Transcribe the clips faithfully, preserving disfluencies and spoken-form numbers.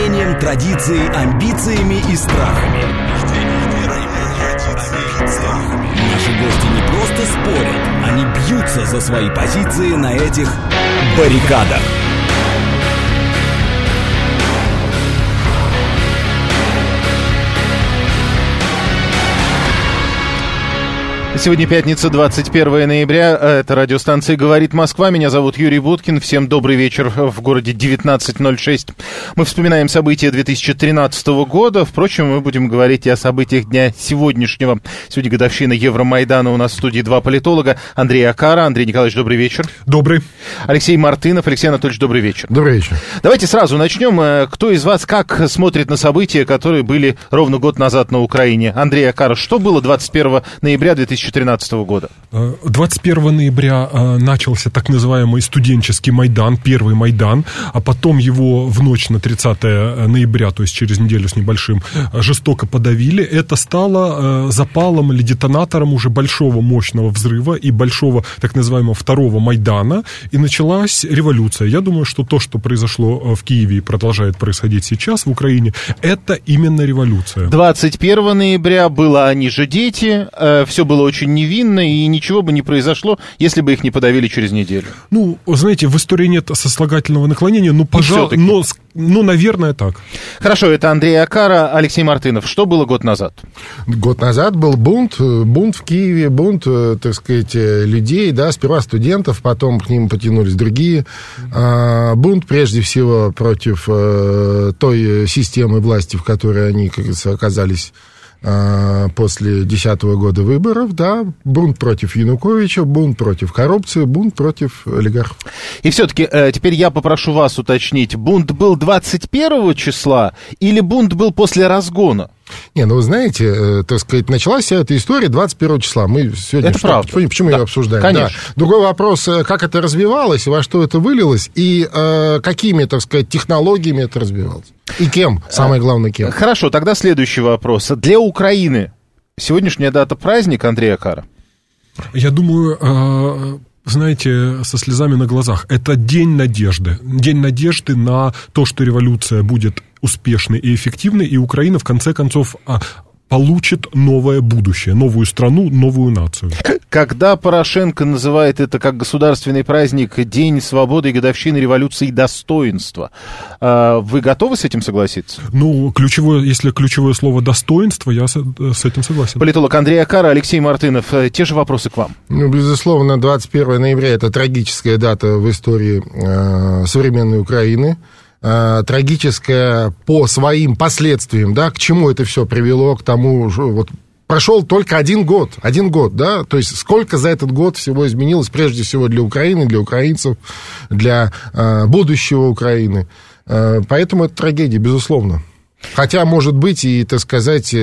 мнением, традицией, амбициями и страхами. Наши гости не просто спорят, они бьются за свои позиции на этих баррикадах. Сегодня пятница, двадцать первое ноября. Это радиостанция «Говорит Москва». Меня зовут Юрий Буткин. Всем добрый вечер в городе девятнадцать ноль шесть. Мы вспоминаем события две тысячи тринадцатого года. Впрочем, мы будем говорить и о событиях дня сегодняшнего. Сегодня годовщина Евромайдана. У нас в студии два политолога. Андрей Акара. Андрей Николаевич, добрый вечер. Добрый. Алексей Мартынов. Алексей Анатольевич, добрый вечер. Добрый вечер. Давайте сразу начнем. Кто из вас как смотрит на события, которые были ровно год назад на Украине? Андрей Акара, что было двадцать первого ноября две тысячи тринадцатого года? двадцать первого ноября начался так называемый студенческий Майдан, первый Майдан, а потом его в ночь на тридцатое ноября, то есть через неделю с небольшим, жестоко подавили. Это стало запалом или детонатором уже большого мощного взрыва и большого так называемого второго Майдана, и началась революция. Я думаю, что то, что произошло в Киеве и продолжает происходить сейчас в Украине, это именно революция. двадцать первого ноября было «Они же дети», все было очень невинно, и ничего бы не произошло, если бы их не подавили через неделю. Ну, знаете, в истории нет сослагательного наклонения, ну, пожалуй, но, ну, наверное, так. Хорошо, это Андрей Акара, Алексей Мартынов. Что было год назад? Год назад был бунт, бунт в Киеве, бунт, так сказать, людей, да, сперва студентов, потом к ним потянулись другие. Бунт, прежде всего, против той системы власти, в которой они, как говорится, оказались после две тысячи десятого года выборов, да, бунт против Януковича, бунт против коррупции, бунт против олигархов. И все-таки э, теперь я попрошу вас уточнить, бунт был двадцать первого числа или бунт был после разгона? Не, ну вы знаете, э, так сказать, началась вся эта история двадцать первого числа. Мы сегодня это что, правда. Почему, почему да. ее обсуждаем? Конечно. Да. Другой вопрос, как это развивалось, во что это вылилось, и э, какими, так сказать, технологиями это развивалось. И кем, самое главное, кем. Хорошо, тогда следующий вопрос. Для Украины сегодняшняя дата праздник, Андрей Акара? Я думаю... Э... знаете, со слезами на глазах. Это день надежды. День надежды на то, что революция будет успешной и эффективной, и Украина, в конце концов, получит новое будущее, новую страну, новую нацию. Когда Порошенко называет это как государственный праздник День свободы и годовщины революции достоинства, вы готовы с этим согласиться? Ну, ключевое, если ключевое слово достоинство, я с, с этим согласен. Политолог Андрей Акара, Алексей Мартынов, те же вопросы к вам. Ну, безусловно, двадцать первого ноября это трагическая дата в истории э, современной Украины. Трагическая по своим последствиям, да, к чему это все привело, к тому, что вот прошел только один год, один год, да, то есть сколько за этот год всего изменилось, прежде всего для Украины, для украинцев, для э, будущего Украины, э, поэтому это трагедия, безусловно. Хотя, может быть, и, так сказать,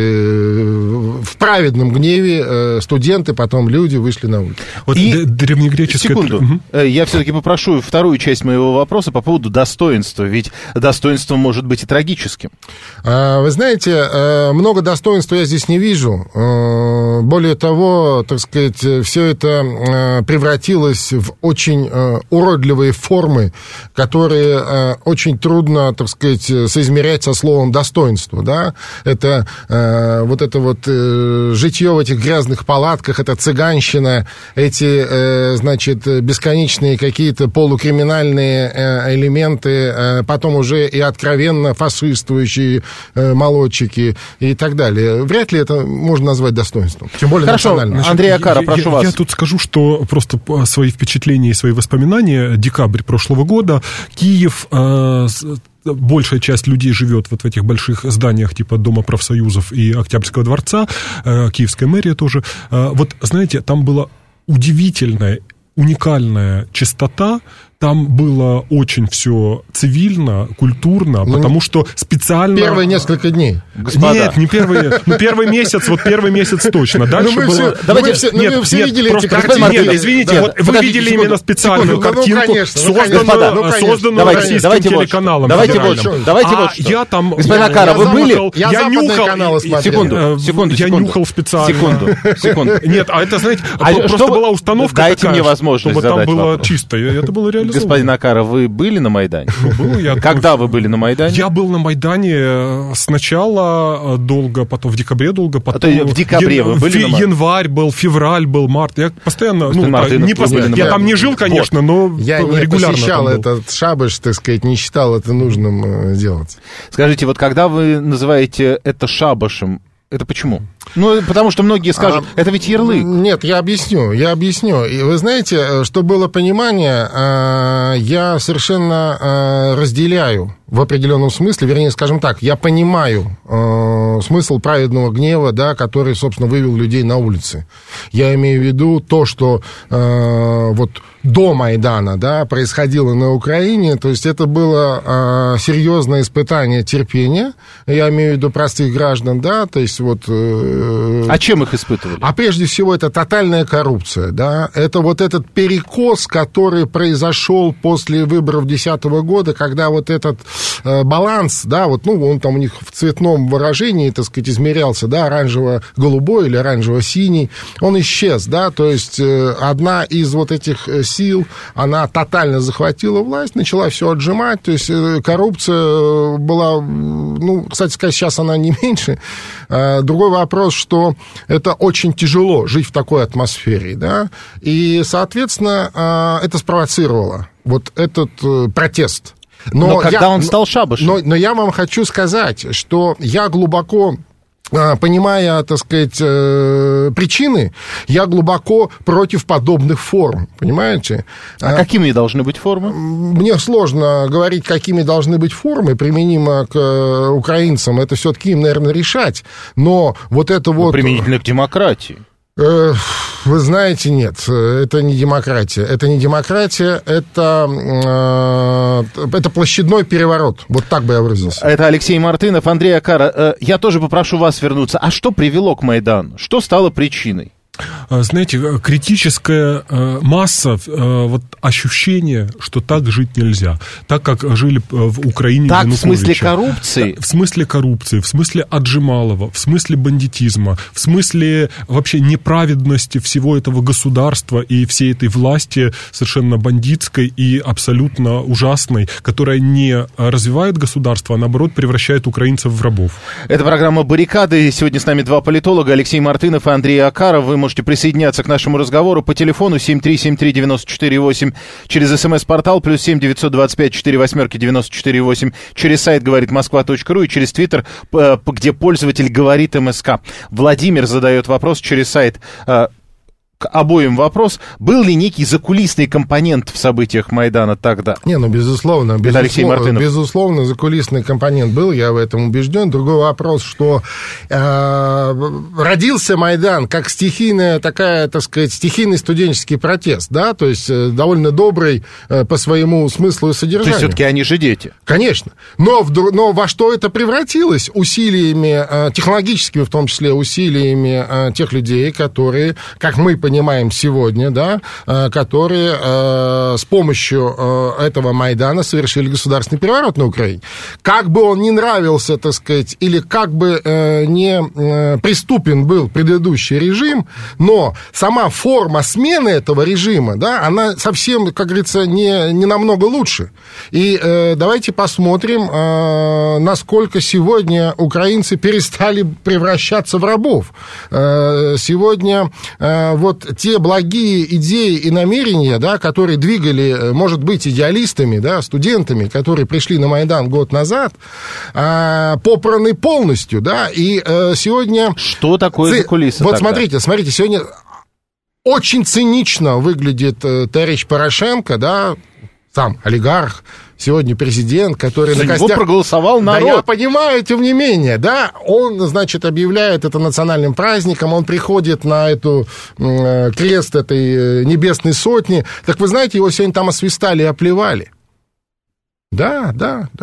в праведном гневе студенты, потом люди вышли на улицу. Вот и... древнегреческая... Секунду. Угу. Я все-таки попрошу вторую часть моего вопроса по поводу достоинства. Ведь достоинство может быть и трагическим. Вы знаете, много достоинства я здесь не вижу. Более того, так сказать, все это превратилось в очень уродливые формы, которые очень трудно, так сказать, соизмерять со словом «достоинство». Достоинство, да, это э, вот это вот э, житье в этих грязных палатках, это цыганщина, эти, э, значит, бесконечные какие-то полукриминальные э, элементы, э, потом уже и откровенно фашистующие э, молодчики и так далее. Вряд ли это можно назвать достоинством, тем более Хорошо, национальным. Андрей Акара, прошу я, вас. Я тут скажу, что просто свои впечатления и свои воспоминания, декабрь прошлого года, Киев... Э, большая часть людей живет вот в этих больших зданиях типа Дома профсоюзов и Октябрьского дворца, э, Киевская мэрия тоже. Э, вот, знаете, там была удивительная, уникальная чистота, там было очень все цивильно, культурно, ну, потому что специально... Первые несколько дней. Господа. Нет, не первые, ну первый месяц, вот первый месяц точно. Дальше ну, было... Все, давайте ну, все, нет, ну, вы все нет, видели просто эти картинки. картинки. Нет, извините, да, вот вы подождите, видели секунду, именно специальную секунду, картинку, ну, конечно, созданную, господа, ну, созданную давайте, российским давайте телеканалом. Вот давайте вот что. Давайте а вот что. я там... Господин Акара, вы были? Я, я нюхал... Каналы секунду, секунду, Я секунду. нюхал специально. Секунду, секунду. Нет, а это, знаете, а просто что, была установка дайте такая, мне возможность чтобы там задать было вопрос. чисто. Это было реально господин Акаров, вы были на Майдане? Ну, был я. Когда вы были на Майдане? Я был на Майдане сначала долго, потом в декабре долго, потом... А то в декабре ян... вы были фи- на Майдане? Январь был, февраль был, март. Я постоянно... Ну, Мартынов не пост... были на Я там Майдане. не жил, конечно, но Я не регулярно посещал там был. этот шабаш, так сказать, не считал это нужным э, делать. Скажите, вот когда вы называете это шабашем, это почему? Ну, потому что многие скажут, А, это ведь ярлык. Нет, я объясню, я объясню. И вы знаете, чтобы было понимание, э, я совершенно э, разделяю в определенном смысле, вернее, скажем так, я понимаю э, смысл праведного гнева, да, который, собственно, вывел людей на улицы. Я имею в виду то, что э, вот до Майдана, да, происходило на Украине, то есть это было э, серьезное испытание терпения, я имею в виду простых граждан, да, то есть вот... Э, А чем их испытывали? А прежде всего это тотальная коррупция, да, это вот этот перекос, который произошел после выборов две тысячи десятого года, когда вот этот э, баланс, да, вот, ну, он там у них в цветном выражении, так сказать, измерялся, да, оранжево-голубой или оранжево-синий, он исчез, да, то есть э, одна из вот этих сил, она тотально захватила власть, начала все отжимать, то есть э, коррупция была, ну, кстати сказать, сейчас она не меньше. Э, другой вопрос, что это очень тяжело жить в такой атмосфере, да, и, соответственно, это спровоцировало вот этот протест. Но, но когда я, он стал шабашем? Но, но я вам хочу сказать, что я глубоко... Понимая, так сказать, причины, я глубоко против подобных форм, понимаете? А какими должны быть формы? Мне сложно говорить, какими должны быть формы, применимо к украинцам, это все-таки им, наверное, решать, но вот это вот... Применительно к демократии. Вы знаете, нет, это не демократия. Это не демократия, это, это площадной переворот. Вот так бы я выразился. Это Алексей Мартынов, Андрей Акара. Я тоже попрошу вас вернуться. А что привело к Майдану? Что стало причиной? Знаете, критическая масса, вот ощущение, что так жить нельзя, так как жили в Украине Так, Януковича. в смысле коррупции? В смысле коррупции, в смысле отжималова, в смысле бандитизма, в смысле вообще неправедности всего этого государства и всей этой власти совершенно бандитской и абсолютно ужасной, которая не развивает государство, а наоборот превращает украинцев в рабов. Это программа «Баррикады». Сегодня с нами два политолога, Алексей Мартынов и Андрей Акаров. Вы можете присоединяться к нашему разговору по телефону семь три семь три девять четыре восемь, через смс-портал плюс семь девятьсот двадцать пять четыре восьмерки девяносто четыре восемь, через сайт говорит москва точка ру и через твиттер, где пользователь говорит МСК. Владимир задает вопрос через сайт. К обоим вопрос. Был ли некий закулисный компонент в событиях Майдана тогда? Не, ну, безусловно. безусловно Алексей Мартынов. Безусловно, закулисный компонент был, я в этом убежден. Другой вопрос, что э, родился Майдан как стихийная такая, так сказать, стихийный студенческий протест, да, то есть э, довольно добрый э, по своему смыслу и содержанию. То есть все-таки они же дети? Конечно. Но, в, но во что это превратилось? Усилиями, э, технологическими в том числе, усилиями э, тех людей, которые, как мы понимаем, понимаем сегодня, да, которые э, с помощью э, этого Майдана совершили государственный переворот на Украине. Как бы он ни нравился, так сказать, или как бы э, не э, преступен был предыдущий режим, но сама форма смены этого режима, да, она совсем, как говорится, не, не намного лучше. И э, давайте посмотрим, э, насколько сегодня украинцы перестали превращаться в рабов. Э, сегодня э, вот те благие идеи и намерения, да, которые двигали, может быть, идеалистами, да, студентами, которые пришли на Майдан год назад, а, попраны полностью, да, и а, сегодня... Что такое за кулисы? Вот тогда? смотрите, смотрите, сегодня очень цинично выглядит товарищ Порошенко, да, сам олигарх, сегодня президент, который За на костях... него проголосовал народ. Да, я понимаю, тем не менее, да, он, значит, объявляет это национальным праздником, он приходит на эту э, крест этой небесной сотни. Так вы знаете, его сегодня там освистали и оплевали. Да, да, да.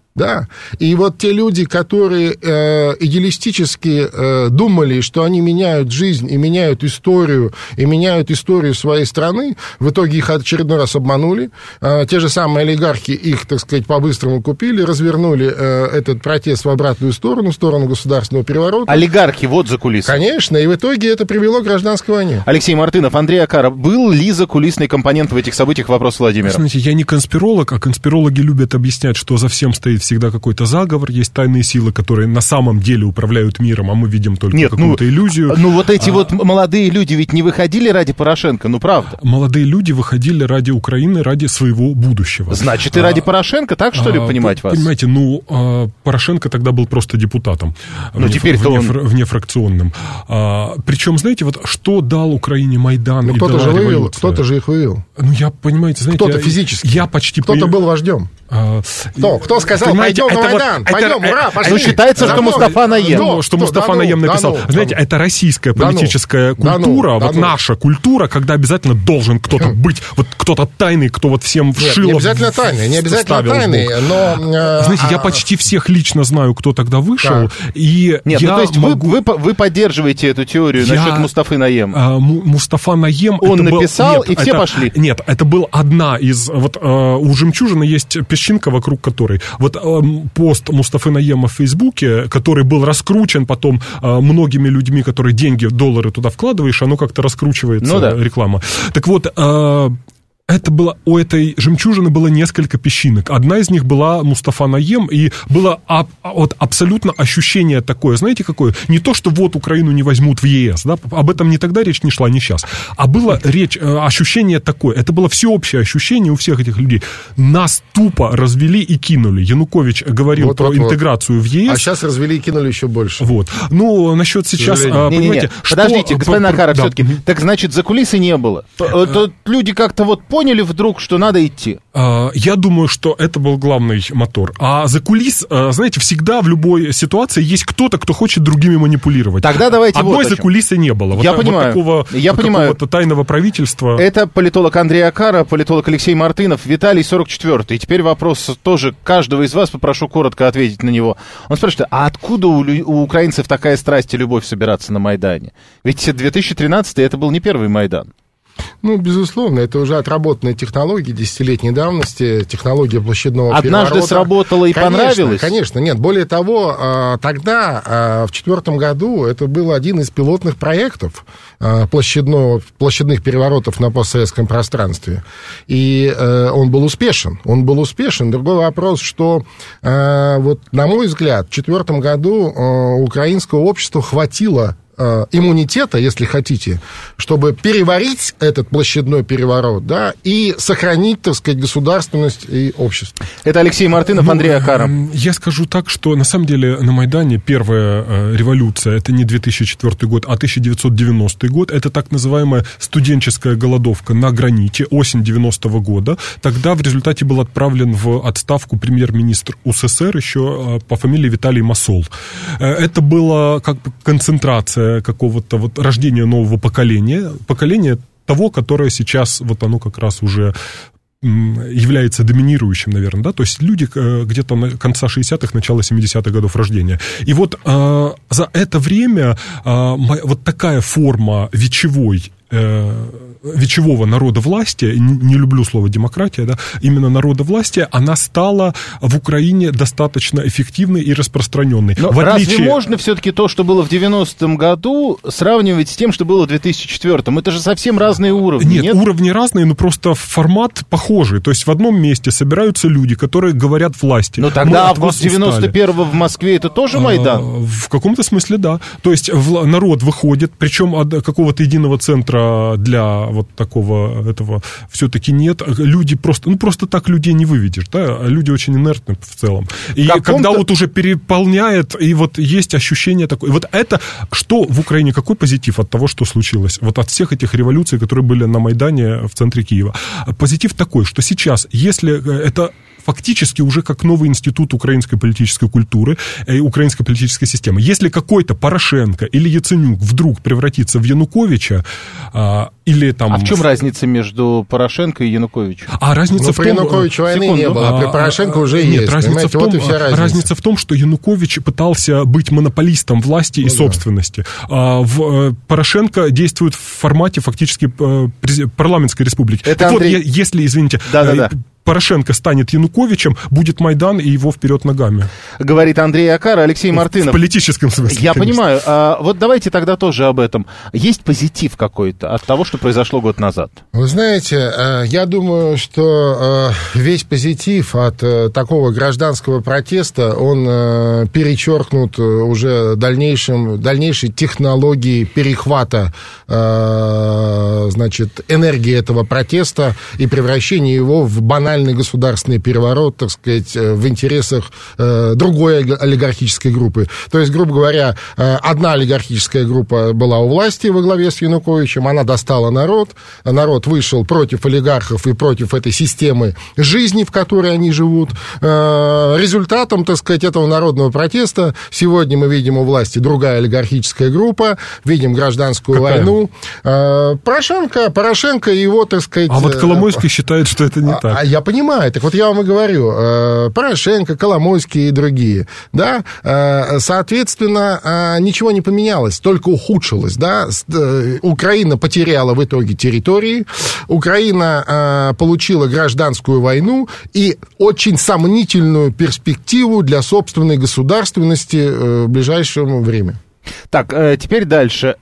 Да, и вот те люди, которые э, идеалистически э, думали, что они меняют жизнь и меняют историю, и меняют историю своей страны, в итоге их очередной раз обманули. Э, те же самые олигархи их, так сказать, по-быстрому купили, развернули э, этот протест в обратную сторону, в сторону государственного переворота. Олигархи, вот за кулисами. Конечно, и в итоге это привело к гражданской войне. Алексей Мартынов, Андрей Акаров. Был ли закулисный компонент в этих событиях? Вопрос Владимира. Знаете, я не конспиролог, а конспирологи любят объяснять, что за всем стоит всегда какой-то заговор, есть тайные силы, которые на самом деле управляют миром, а мы видим только Нет, какую-то ну, иллюзию. Ну, вот эти а... вот молодые люди ведь не выходили ради Порошенко, ну, правда. Молодые люди выходили ради Украины, ради своего будущего. Значит, и ради а... Порошенко, так, что ли, а... понимать вас? Понимаете, ну, Порошенко тогда был просто депутатом. Ну, теперь-то вне, он... Внефракционным. А, причем, знаете, вот что дал Украине Майдан ну, и кто-то дала же вывел, революция? Кто-то же их вывел. Ну, я, понимаете, знаете... Кто-то физически. Я почти... Кто-то был вождем. А, Кто? Кто сказал, пойдем на Майдан, вот, пойдем, это, ура, пошли. Ну, считается, что Мустафа Наем. Ну, что Мустафа Наем написал. Да ну, Знаете, да это российская политическая да культура, да вот ну. наша культура, когда обязательно должен кто-то быть, вот кто-то тайный, кто вот всем вшил. Не обязательно тайный, не обязательно тайный, но... Знаете, я почти всех лично знаю, кто тогда вышел, да. и Нет, я ну, то есть могу... вы, вы, вы поддерживаете эту теорию я... насчет Мустафы Наем? А, Мустафа Наем... Он это написал, был... Нет, и все это... пошли? Нет, это был одна из... Вот а, у «Жемчужины» есть песчинка, вокруг которой... Вот а, пост Мустафы Наема в Фейсбуке, который был раскручен потом а, многими людьми, которые деньги, доллары туда вкладываешь, оно как-то раскручивается, ну, да. реклама. Так вот... А, это было, у этой «Жемчужины» было несколько песчинок. Одна из них была Мустафа Наем, и было аб, вот, абсолютно ощущение такое, знаете, какое? Не то, что вот Украину не возьмут в ЕС, да? Об этом не тогда речь не шла, не сейчас. А было речь, ощущение такое, это было всеобщее ощущение у всех этих людей. Нас тупо развели и кинули. Янукович говорил вот, про вот, интеграцию вот. в ЕС. А сейчас развели и кинули еще больше. Вот. Ну, насчет сейчас, а, понимаете... Не, не, не. Что... Подождите, господин Акаров, да. все-таки. Так значит, закулисы не было. Тут люди как-то вот поняли вдруг, что надо идти? Я думаю, что это был главный мотор. А за кулис, знаете, всегда в любой ситуации есть кто-то, кто хочет другими манипулировать. Тогда давайте Одной вот за кулисы не было. Вот, Я вот понимаю. Такого, Я вот понимаю. Какого-то тайного правительства. Это политолог Андрей Акаров, политолог Алексей Мартынов, Виталий, сорок четвёртый. И теперь вопрос тоже каждого из вас, попрошу коротко ответить на него. Он спрашивает, а откуда у, у украинцев такая страсть и любовь собираться на Майдане? Ведь две тысячи тринадцатый это был не первый Майдан. Ну, безусловно, это уже отработанные технологии десятилетней давности, технология площадного Однажды переворота. Однажды сработало и конечно, понравилось? Конечно, нет. Более того, тогда, в четвертом году, это был один из пилотных проектов площадного, площадных переворотов на постсоветском пространстве. И он был успешен. Он был успешен. Другой вопрос, что, вот, на мой взгляд, в четвертом году украинского общества хватило иммунитета, если хотите, чтобы переварить этот площадной переворот, да, и сохранить, так сказать, государственность и общество. Это Алексей Мартынов, ну, Андрей Акаров. Я скажу так, что на самом деле на Майдане первая революция, это не две тысячи четвёртый год, а тысяча девятьсот девяностый год, это так называемая студенческая голодовка на граните, осень девяностого года. Тогда в результате был отправлен в отставку премьер-министр УССР еще по фамилии Виталий Масол. Это была как бы концентрация какого-то вот рождения нового поколения, поколения того, которое сейчас вот оно как раз уже является доминирующим, наверное, да, то есть люди где-то на конца шестидесятых, начала семидесятых годов рождения. И вот э, за это время э, вот такая форма вечевой вечевого народа власти, не люблю слово демократия, да, именно народа власти, она стала в Украине достаточно эффективной и распространенной. Но в отличие... разве можно все-таки то, что было в девяностом году, сравнивать с тем, что было в две тысячи четвёртом? Это же совсем разные уровни. Нет, нет? уровни разные, но просто формат похожий. То есть в одном месте собираются люди, которые говорят власти. Но тогда август девяносто первого в Москве это тоже Майдан? А, в каком-то смысле, да. То есть в, народ выходит, причем от какого-то единого центра для вот такого этого все-таки нет. Люди просто, ну просто так людей не выведешь, да, люди очень инертны в целом. И когда вот уже переполняет, и вот есть ощущение такое, вот это, что в Украине, какой позитив от того, что случилось, вот от всех этих революций, которые были на Майдане в центре Киева. Позитив такой, что сейчас, если это фактически уже как новый институт украинской политической культуры и украинской политической системы. Если какой-то Порошенко или Яценюк вдруг превратится в Януковича, а, или там... А в чем разница между Порошенко и Януковичем? А разница ну, в том... при Януковиче войны секунду. не было, а при Порошенко уже Нет, есть. Разница в, том, вот и вся разница. разница в том, что Янукович пытался быть монополистом власти и ну, собственности. Да. А в, Порошенко действует в формате фактически парламентской республики. Это так Андрей... вот, если, извините... Да-да-да. Порошенко станет Януковичем, будет Майдан, и его вперед ногами. Говорит Андрей Акар, Алексей Мартынов. В политическом смысле. Я конечно. понимаю. А, вот давайте тогда тоже об этом. Есть позитив какой-то от того, что произошло год назад? Вы знаете, я думаю, что весь позитив от такого гражданского протеста, он перечеркнут уже дальнейшим, дальнейшей технологией перехвата, значит, энергии этого протеста и превращения его в банальный государственный переворот, так сказать, в интересах э, другой олигархической группы. То есть, грубо говоря, э, одна олигархическая группа была у власти во главе с Януковичем, она достала народ, народ вышел против олигархов и против этой системы жизни, в которой они живут. Э, результатом, так сказать, этого народного протеста сегодня мы видим у власти другая олигархическая группа, видим гражданскую Какая? войну. Э, Порошенко, Порошенко и его, так сказать... А вот Коломойский э, считает, что это не а, так. Я понимаю, так вот я вам и говорю, Порошенко, Коломойский и другие, да, соответственно, ничего не поменялось, только ухудшилось, да, Украина потеряла в итоге территории, Украина получила гражданскую войну и очень сомнительную перспективу для собственной государственности в ближайшее время. Так, теперь дальше.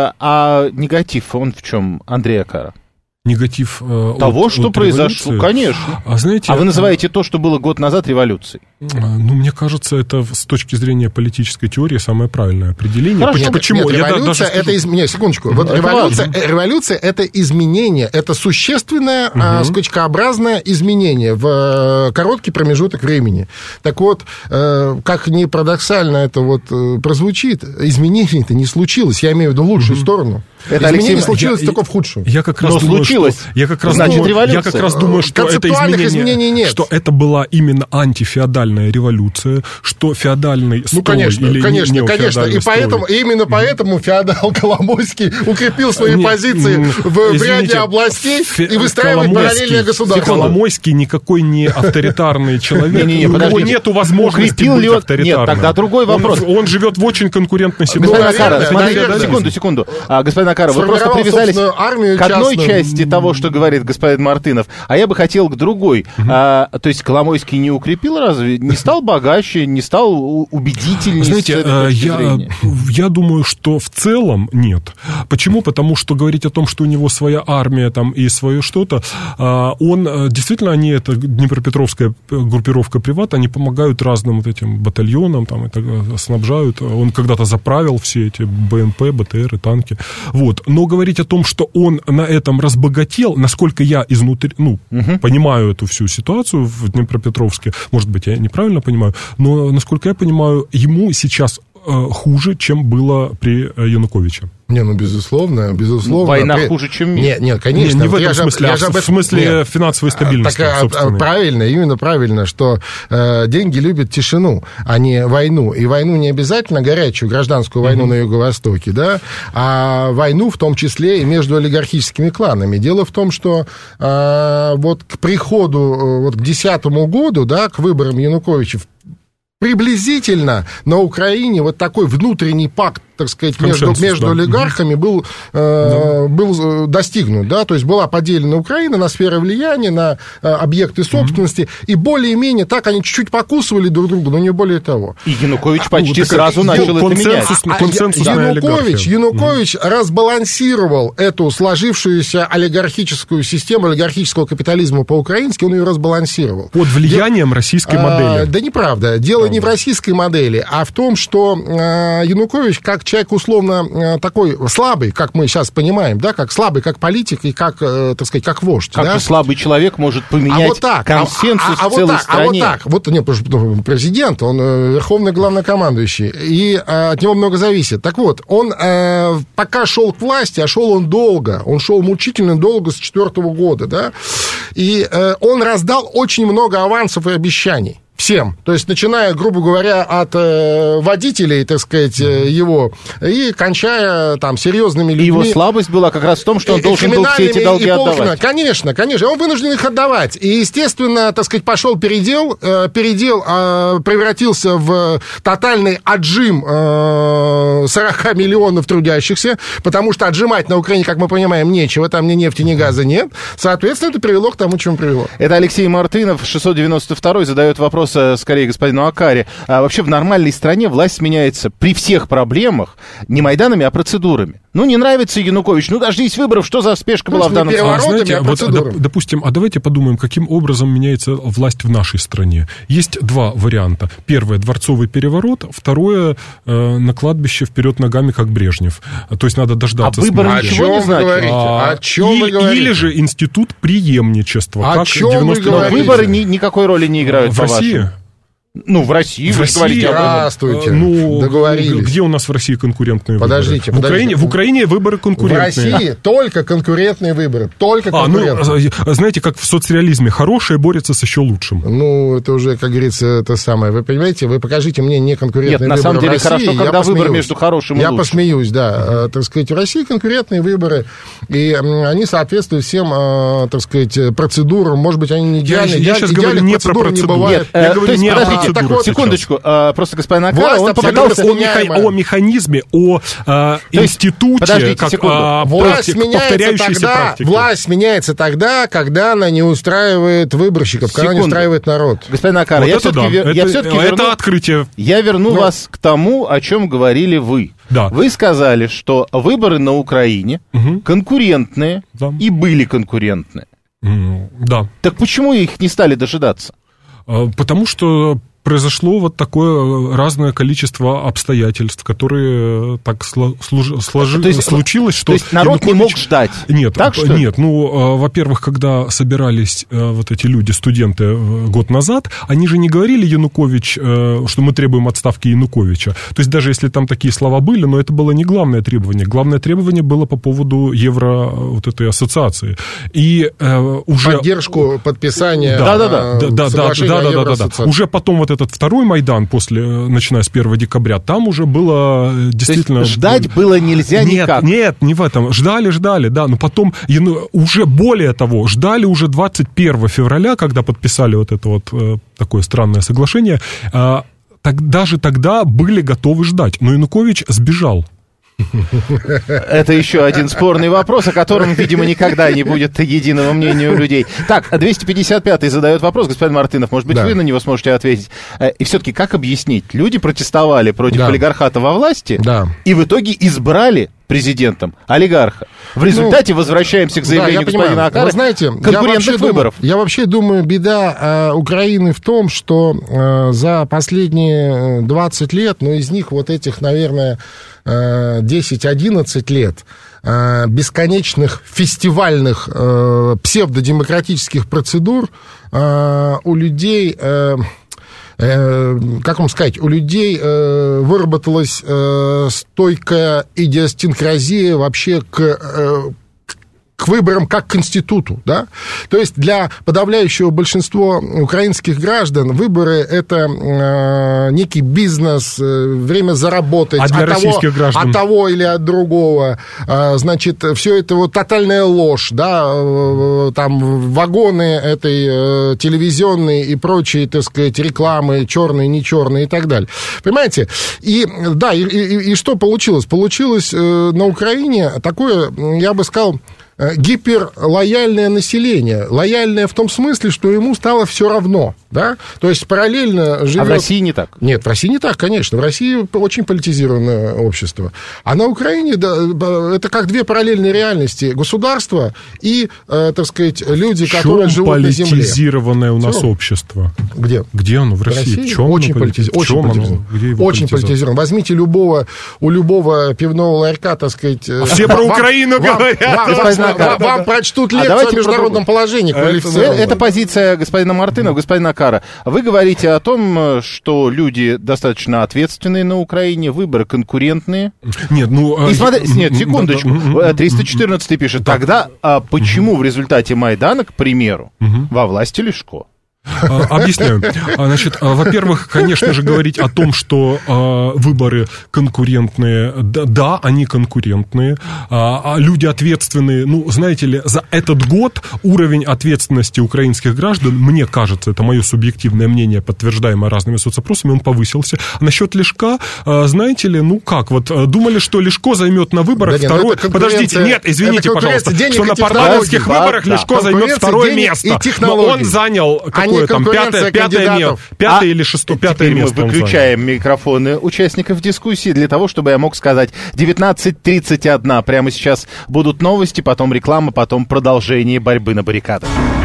А негатив, он в чем, Андрей Акара? Негатив э, того, от, что от произошло, конечно. А, знаете, а вы называете то, что было год назад, революцией? Ну, мне кажется, это с точки зрения политической теории самое правильное определение. Хорошо. Почему? Нет, Я революция даже это изменение. Секундочку. Вот это революция, революция это изменение, это существенное угу. а, скачкообразное изменение в короткий промежуток времени. Так вот, э, как ни парадоксально это вот прозвучит, изменение-то не случилось. Я имею в виду в лучшую угу. сторону. Это изменение Алексей, случилось я, только в худшую. Я как раз Но думаю, случилось. Что, я как раз Значит, думаю, революция. Я как раз думаю, что это изменение, изменений нет. что это была именно антифеодальная революция, что феодальный строй ну, конечно, или конечно, не, конечно. И строй. поэтому, именно поэтому феодал Коломойский укрепил свои не, позиции в, в ряде областей фе- и выстраивает параллельное государство. Коломойский никакой не авторитарный человек. Не, не, не, у него нет возможности быть авторитарным. Нет, тогда другой вопрос. Он живет в очень конкурентной ситуации. Господин Акара, секунду, секунду. Господин Акара, вы просто привязались к одной части того, что говорит господин Мартынов, а я бы хотел к другой. То есть Коломойский не укрепил разве? Не стал богаче, не стал убедительнее? Знаете, я, я думаю, что в целом нет. Почему? Потому что говорить о том, что у него своя армия там и свое что-то, он, действительно, они, это Днепропетровская группировка «Приват», они помогают разным вот этим батальонам, там, это, снабжают. Он когда-то заправил все эти БМП, БТРы, танки. Вот. Но говорить о том, что он на этом разбогател, насколько я изнутри, ну, угу. понимаю эту всю ситуацию в Днепропетровске, может быть, я неправильно понимаю, но, насколько я понимаю, ему сейчас э, хуже, чем было при э, Януковиче. Не, ну, безусловно, безусловно. Война при... хуже, чем мир. Нет, нет, конечно. Не, не в этом я смысле, же, а я же в смысле нет. финансовой стабильности. Так, а, правильно, именно правильно, что э, деньги любят тишину, а не войну. И войну не обязательно горячую гражданскую войну mm-hmm. на Юго-Востоке, да, а войну в том числе и между олигархическими кланами. Дело в том, что э, вот к приходу, вот к десятому году, да, к выборам Януковича, приблизительно на Украине вот такой внутренний пакт, так сказать, между, между да. олигархами был, э, да. был достигнут, да, то есть была поделена Украина на сферы влияния, на э, объекты собственности, mm-hmm. и более-менее так они чуть-чуть покусывали друг друга, но не более того. И Янукович почти ну, сразу так, начал это менять. А, а, Янукович, Янукович mm-hmm. разбалансировал эту сложившуюся олигархическую систему, олигархического капитализма по-украински, он ее разбалансировал. Под влиянием Дел... российской модели. А, да неправда. Дело Правда. не в российской модели, а в том, что э, Янукович, как человек условно такой слабый, как мы сейчас понимаем, да, как слабый, как политик и как, так сказать, как вождь. Как да? же слабый человек может поменять а вот так, консенсус а, а, а в целой вот так, стране? А вот так, вот, нет, потому что президент, он верховный главнокомандующий, и а, от него много зависит. Так вот, он а, пока шел к власти, а шел он долго, он шел мучительно долго, с четвертого года, да, и а, он раздал очень много авансов и обещаний. Всем. То есть, начиная, грубо говоря, от э, водителей, так сказать, э, его, и кончая там серьезными людьми. И его слабость была как раз в том, что он должен был все эти долги отдавать. Конечно, конечно. Он вынужден их отдавать. И, естественно, так сказать, пошел передел. Э, передел э, превратился в тотальный отжим э, сорок миллионов трудящихся, потому что отжимать на Украине, как мы понимаем, нечего. Там ни нефти, ни газа нет. Соответственно, это привело к тому, к чему привело. Это Алексей Мартынов, шестьсот девяносто второй, задает вопрос скорее господину Акаре. А вообще в нормальной стране власть сменяется при всех проблемах не Майданами, а процедурами. Ну, не нравится Янукович, ну, дождись выборов, что за спешка была в данном случае? А, знаете, а вот, доп, допустим, а давайте подумаем, каким образом меняется власть в нашей стране. Есть два варианта. Первое — дворцовый переворот, второе э, — на кладбище вперед ногами, как Брежнев. То есть надо дождаться. А выборы ничего не значит? А, о чем или, вы говорите? Или же институт преемничества. О как чем вы говорите? Но выборы ни, никакой роли не играют, в по России? вашему. Ну, в России, в вы России, говорите об этом. Здравствуйте, ну, договорились. Где у нас в России конкурентные подождите, выборы? подождите. В Украине, в Украине выборы конкурентные. В России только конкурентные выборы, только а, конкурентные. Ну, знаете, как в соцреализме, хорошее борется с еще лучшим. Ну, это уже, как говорится, это самое. Вы понимаете, вы покажите мне неконкурентные выборы. Нет, на самом деле в России, хорошо, когда выбор между хорошим и я лучшим. Я посмеюсь, да. Uh-huh. Так сказать, в России конкурентные выборы, и они соответствуют всем, так сказать, процедурам. Может быть, они не идеальны. Я, я сейчас говорю не про процедуру. Нет, я э, говорю есть, не а, о процедурах. Так вот, секундочку, а, просто господин Акара, он попытался о, меха... о механизме, о а, институте, есть, как а, власть меняется тогда, власть меняется тогда, когда она не устраивает выборщиков, когда Секунду. не устраивает народ. Господин Акара, вот я все-таки, да. вер... я это, все-таки это верну... открытие. Я верну Но... вас к тому, о чем говорили вы. Да. Вы сказали, что выборы на Украине угу. конкурентные да. и были конкурентные. Mm, да. Так почему их не стали дожидаться? Потому что произошло вот такое разное количество обстоятельств, которые так сло, служ, сложи, есть, случилось, что... То есть народ Янукович... не мог ждать? Нет, так, что нет. Ну, во-первых, когда собирались вот эти люди, студенты, год назад, они же не говорили Янукович, что мы требуем отставки Януковича. То есть даже если там такие слова были, но это было не главное требование. Главное требование было по поводу евро вот этой ассоциации. И уже... Поддержку подписания да, да, да, да, да, да, да, да, да. Уже потом вот этот второй Майдан, после, начиная с первого декабря, там уже было действительно... То есть ждать было нельзя нет, никак? Нет, не в этом. Ждали, ждали, да, но потом уже более того, ждали уже двадцать первого февраля, когда подписали вот это вот такое странное соглашение, так, даже тогда были готовы ждать, но Янукович сбежал. Это еще один спорный вопрос, о котором, видимо, никогда не будет единого мнения у людей. Так, двести пятьдесят пятый задает вопрос, господин Мартынов, может быть, да. вы на него сможете ответить. И все-таки как объяснить? Люди протестовали против да. олигархата во власти, да. и в итоге избрали президентом олигарха. В результате ну, возвращаемся к заявлению да, господина Акара. Вы знаете, конкурентных я выборов. Думаю, я вообще думаю, беда э, Украины в том, что э, за последние двадцать лет, ну, из них вот этих, наверное, э, десять-одиннадцать лет э, бесконечных фестивальных э, псевдодемократических процедур э, у людей... Э, как вам сказать, у людей э, выработалась э, стойкая идиосинкразия вообще к, э, к выборам как к институту, да? То есть для подавляющего большинства украинских граждан выборы — это э, некий бизнес, э, время заработать а для от, российских того, граждан? от того или от другого. Э, значит, все это вот тотальная ложь, да? Э, там вагоны этой э, телевизионной и прочие, так сказать, рекламы, черные, не черные и так далее. Понимаете? И, да, и, и, и что получилось? Получилось э, на Украине такое, я бы сказал, гиперлояльное население. Лояльное в том смысле, что ему стало все равно, да? То есть параллельно живет... А в России не так? Нет, в России не так, конечно. В России очень политизированное общество. А на Украине, да, это как две параллельные реальности. Государство и, э, так сказать, люди, в которые живут на земле. Политизированное у нас Все. общество? Где? Где оно в России? В России? В чем очень политизировано. Очень политизировано. Возьмите любого, у любого пивного ларька, так сказать... Все про Украину говорят. Вам, вам прочтут лекцию а о международном положении квалифицированном. Это, это позиция господина Мартынова, господина Акара. Вы говорите о том, что люди достаточно ответственные на Украине, выборы конкурентные. Нет, ну... И смотри, нет, секундочку. триста четырнадцатый пишет. Тогда а почему в результате Майдана, к примеру, во власти Лешко? Объясняю. Значит, во-первых, конечно же, говорить о том, что выборы конкурентные, да, да, они конкурентные, а люди ответственные, ну, знаете ли, за этот год уровень ответственности украинских граждан, мне кажется, это мое субъективное мнение, подтверждаемое разными соцопросами, он повысился. А насчет Лешка, знаете ли, ну как, вот думали, что Лешко займет на выборах да второе... Нет, подождите, нет, извините, пожалуйста, что на парламентских выборах да, Лешко займет второе место. Но он занял... Какое там, пятое, пятое, место, пятое а или шестое, пятое место. Мы выключаем микрофоны участников дискуссии для того, чтобы я мог сказать девятнадцать тридцать один. Прямо сейчас будут новости, потом реклама, потом продолжение борьбы на баррикадах.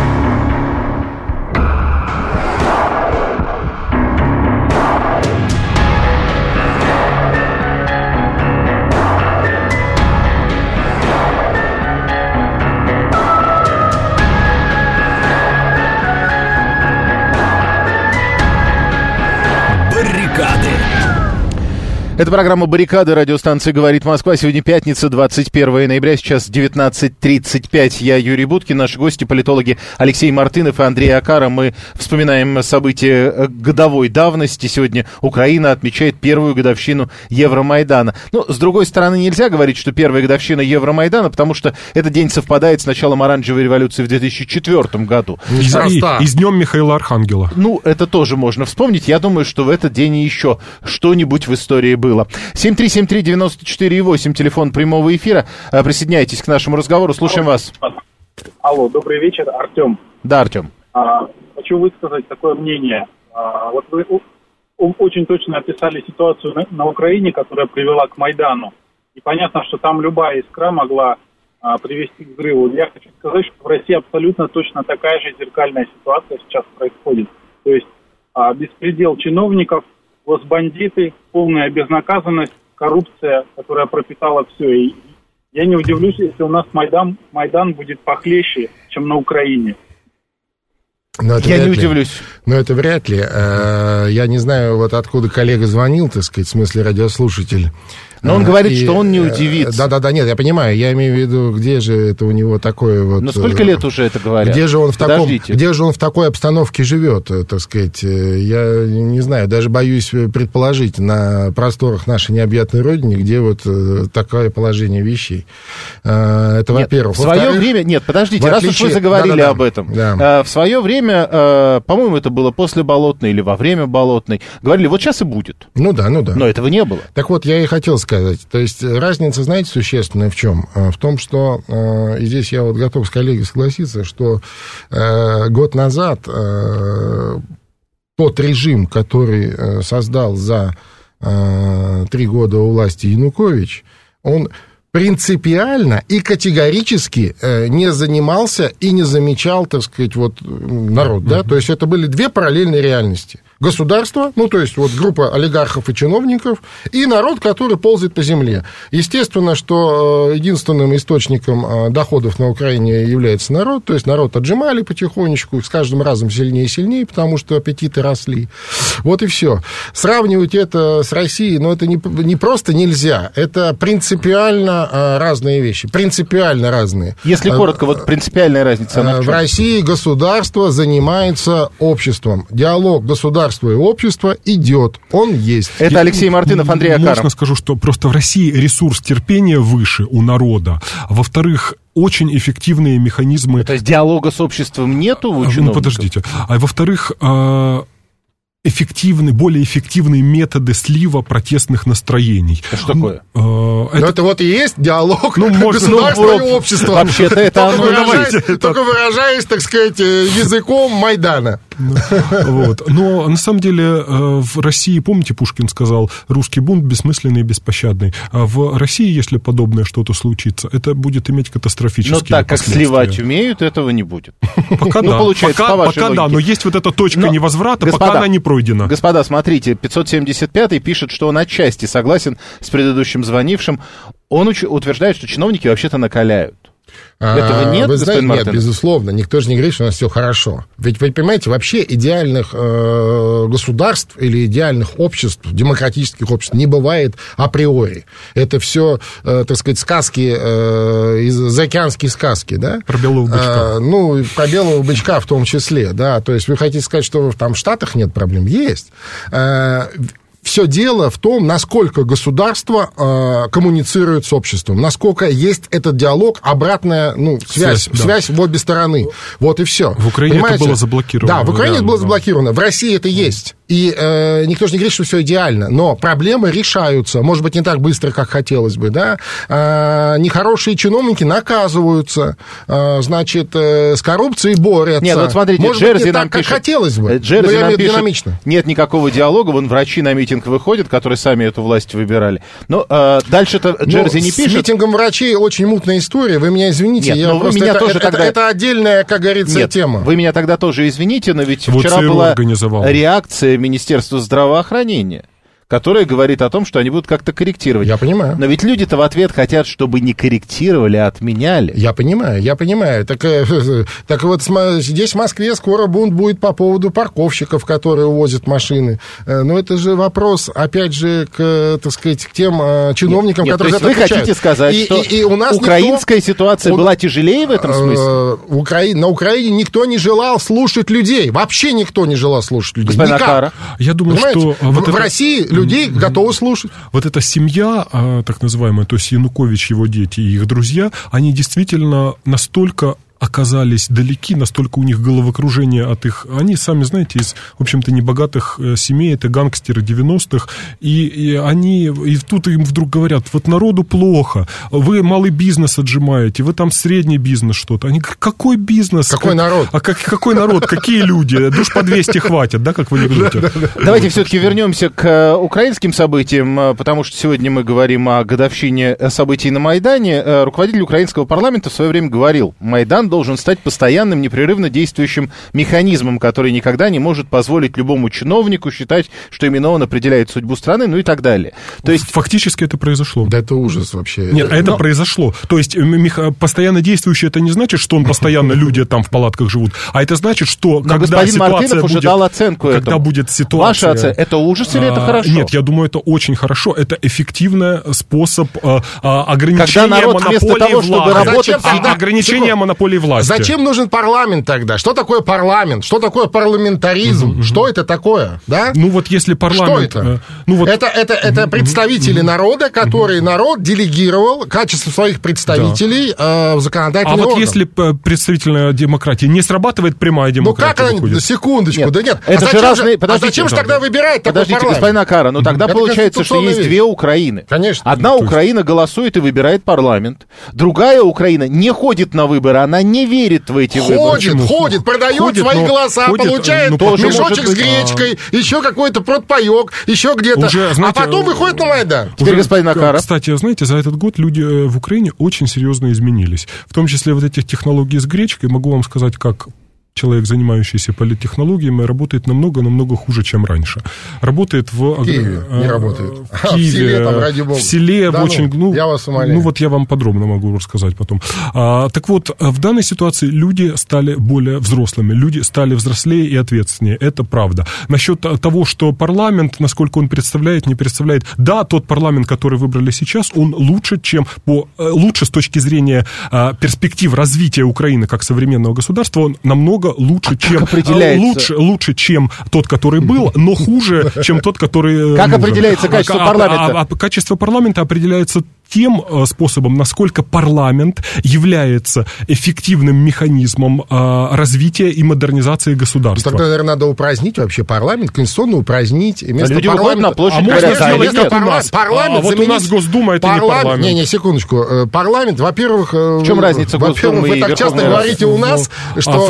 Это программа «Баррикады», радиостанция «Говорит Москва». Сегодня пятница, двадцать первое ноября, сейчас девятнадцать тридцать пять. Я Юрий Буткин, наши гости, политологи Алексей Мартынов и Андрей Акара. Мы вспоминаем события годовой давности. Сегодня Украина отмечает первую годовщину Евромайдана. Ну, с другой стороны, нельзя говорить, что первая годовщина Евромайдана, потому что этот день совпадает с началом оранжевой революции в две тысячи четвёртом году. И, и, и с днем Михаила Архангела. Ну, это тоже можно вспомнить. Я думаю, что в этот день еще что-нибудь в истории было. было. семь три семь три девяносто четыре восемь, телефон прямого эфира. Присоединяйтесь к нашему разговору, слушаем вас. Алло, добрый вечер, Артем. Да, Артем. А, хочу высказать такое мнение. А, вот вы очень точно описали ситуацию на, на Украине, которая привела к Майдану. И понятно, что там любая искра могла а, привести к взрыву. Я хочу сказать, что в России абсолютно точно такая же зеркальная ситуация сейчас происходит. То есть а, беспредел чиновников, госбандиты, полная безнаказанность, коррупция, которая пропитала все. И я не удивлюсь, если у нас Майдан, Майдан будет похлеще, чем на Украине. Но это я не удивлюсь. Но это вряд ли. Я не знаю, вот откуда коллега звонил, так сказать, в смысле радиослушатель. Но он говорит, и, что он не удивится. Да-да-да, нет, я понимаю, я имею в виду, где же это у него такое вот... Ну, сколько лет уже это говорят? Где же он в, таком, где же он в такой обстановке живет, так сказать, я не знаю, даже боюсь предположить на просторах нашей необъятной родины, где вот такое положение вещей. Это, нет, во-первых. В свое время... Нет, подождите, раз уж вы заговорили да-да-да. об этом. Да. В свое время, по-моему, это было после Болотной или во время Болотной, говорили, вот сейчас и будет. Ну да, ну да. Но этого не было. Так вот, я и хотел сказать. То есть разница, знаете, существенная в чем? В том, что, и здесь я вот готов с коллегой согласиться, что год назад тот режим, который создал за три года у власти Янукович, он принципиально и категорически не занимался и не замечал, так сказать, вот народ, mm-hmm. да, то есть это были две параллельные реальности. Государство, ну, то есть вот группа олигархов и чиновников, и народ, который ползает по земле. Естественно, что единственным источником доходов на Украине является народ, то есть народ отжимали потихонечку, с каждым разом сильнее и сильнее, потому что аппетиты росли. Вот и все. Сравнивать это с Россией, ну, это не, не просто нельзя, это принципиально разные вещи, принципиально разные. Если коротко, вот принципиальная разница. Она в России государство занимается обществом. Диалог государства и общество идет, он есть. Это Я, Алексей Мартынов, Андрей Акаров. Можно скажу, что просто в России ресурс терпения выше у народа. Во-вторых, очень эффективные механизмы... То есть диалога с обществом нету у чиновников? Ну, подождите. А во-вторых... эффективные, более эффективные методы слива протестных настроений. Это что такое? Ну, это... это вот и есть диалог ну, государства ну, и общества. Вообще-то это только, выражаясь, только выражаясь, так сказать, языком Майдана. Вот. Но на самом деле в России, помните, Пушкин сказал, русский бунт бессмысленный и беспощадный. А в России, если подобное что-то случится, это будет иметь катастрофические последствия. Но так как сливать умеют, этого не будет. Пока да. Пока да, но есть вот эта точка невозврата, пока она не пройдена. Господа, смотрите, пятьсот семьдесят пятый пишет, что он отчасти согласен с предыдущим звонившим. Он утверждает, что чиновники вообще-то накаляют. Этого нет, Вы знаете, Мартынов? нет, безусловно. Никто же не говорит, что у нас все хорошо. Ведь, вы понимаете, вообще идеальных э, государств или идеальных обществ, демократических обществ не бывает априори. Это все, э, так сказать, сказки, э, из заокеанские сказки, да? Про белого бычка. Э, ну, про белого бычка в том числе, да. То есть вы хотите сказать, что там в Штатах нет проблем? Есть. Э, Все дело в том, насколько государство э, коммуницирует с обществом, насколько есть этот диалог, обратная, ну, связь, связь, связь да. в обе стороны. Вот и все. В Украине Понимаете? Это было заблокировано. Да, в Украине реально, это было да. заблокировано. В России это есть. И э, никто же не говорит, что все идеально. Но проблемы решаются. Может быть, не так быстро, как хотелось бы, да. Э, нехорошие чиновники наказываются. Э, значит, э, с коррупцией борются. Нет, вот смотрите, Может Джерзи быть, не нам так, пишет, как хотелось бы. Джерзи но я нам имею в виду пишет, динамично. Нет никакого диалога, вон врачи на митинг выходят, которые сами эту власть выбирали. Но э, дальше-то Джерзи ну, не пишет. С митингом врачей очень мутная история. Вы меня извините. Нет, я но вы просто меня это, тоже это, тогда... это отдельная, как говорится, Нет, тема. Вы меня тогда тоже извините, но ведь вот вчера была организовал. реакция Министерства здравоохранения, которая говорит о том, что они будут как-то корректировать. Я понимаю. Но ведь люди-то в ответ хотят, чтобы не корректировали, а отменяли. Я понимаю, я понимаю. Так, так вот здесь в Москве скоро бунт будет по поводу парковщиков, которые увозят машины. Но это же вопрос, опять же, к, так сказать, к тем чиновникам, нет, которые нет, за это вы отвечают. хотите сказать, и, что и, и у нас украинская никто, ситуация он, была тяжелее в этом смысле? Укра... На Украине никто не желал слушать людей. Вообще никто не желал слушать людей. Господин Акара. Я думаю, Понимаете? что... В, вот в это... России людей mm-hmm. готовы слушать. Вот эта семья, так называемая, то есть Янукович, его дети и их друзья, они действительно настолько оказались далеки, настолько у них головокружение от их... Они, сами знаете, из, в общем-то, небогатых семей, это гангстеры девяностых, и, и они... И тут им вдруг говорят, вот народу плохо, вы малый бизнес отжимаете, вы там средний бизнес что-то. Они говорят, какой бизнес? Какой как, народ? А как, какой народ? Какие люди? Душ по двести хватит, да, как вы не говорите? Давайте все-таки вернемся к украинским событиям, потому что сегодня мы говорим о годовщине событий на Майдане. Руководитель украинского парламента в свое время говорил, Майдан должен стать постоянным, непрерывно действующим механизмом, который никогда не может позволить любому чиновнику считать, что именно он определяет судьбу страны, ну и так далее. То есть... Фактически это произошло. Да это ужас вообще. Нет, это Но... произошло. То есть мех... постоянно действующий, это не значит, что он постоянно, люди там в палатках живут, а это значит, что Но когда господин ситуация Мартынов будет... уже дал оценку Когда этому. будет ситуация... Ваша оценка, это ужас или это хорошо? Нет, я думаю, это очень хорошо. Это эффективный способ а, а, ограничения Когда народ монополии вместо того, чтобы власти. работать... Зачем тогда... Ограничение Секунду. монополии власти. Зачем нужен парламент тогда? Что такое парламент? Что такое парламентаризм? Uh-huh, uh-huh. Что это такое? Да? Ну вот если парламент... Что это? Э, ну, вот... это, это, это uh-huh, представители uh-huh. народа, которые uh-huh. народ делегировал качество своих представителей да. э, в законодательный орган. А вот орган. если представительная демократия не срабатывает, прямая демократия Ну как она... выходит? Секундочку, нет, да нет. Это а же разные... же, а зачем же тогда выбирать такой Подождите, парламент? господин Акара, ну тогда это получается, что есть вещь. две Украины. Конечно. Одна ну, Украина есть... голосует и выбирает парламент. Другая Украина не ходит на выборы, она не верит в эти ходит, выборы. Ходит, ходит, продает ходит, свои голоса, ходит, получает ну, тоже мешочек может с гречкой, а... еще какой-то протпоек, еще где-то, уже, знаете, а потом выходит на Майдан. Теперь уже, господин Акара. Кстати, знаете, за этот год люди в Украине очень серьезно изменились. В том числе вот этих технологий с гречкой, могу вам сказать, как... человек, занимающийся политтехнологиями, работает намного-намного хуже, чем раньше. Работает в... В Киеве а, не работает. В Киеве, в селе, там, ради бога. В селе, да в очень... Ну, ну, я вас умоляю. Ну, вот я вам подробно могу рассказать потом. А, так вот, в данной ситуации люди стали более взрослыми, люди стали взрослее и ответственнее. Это правда. Насчет того, что парламент, насколько он представляет, не представляет... Да, тот парламент, который выбрали сейчас, он лучше, чем по... лучше с точки зрения а, перспектив развития Украины как современного государства, он намного лучше, а чем, лучше, лучше, чем тот, который был, но хуже, чем тот, который... Как нужен. определяется качество а, парламента? А, а, а качество парламента определяется тем способом, насколько парламент является эффективным механизмом а, развития и модернизации государства. Ну, тогда, наверное, надо упразднить вообще парламент, конституционно упразднить. Вместо люди парламента... выходят на площадь, а можно говорят, сделать нет, как у нас. Парламент а вот заменить... у нас Госдума, это парламент... не парламент. Не, не, секундочку. Парламент, во-первых... В чем разница Госдумы во-первых, вы и так часто Верховной говорите Рады? у нас, Ну, что а, как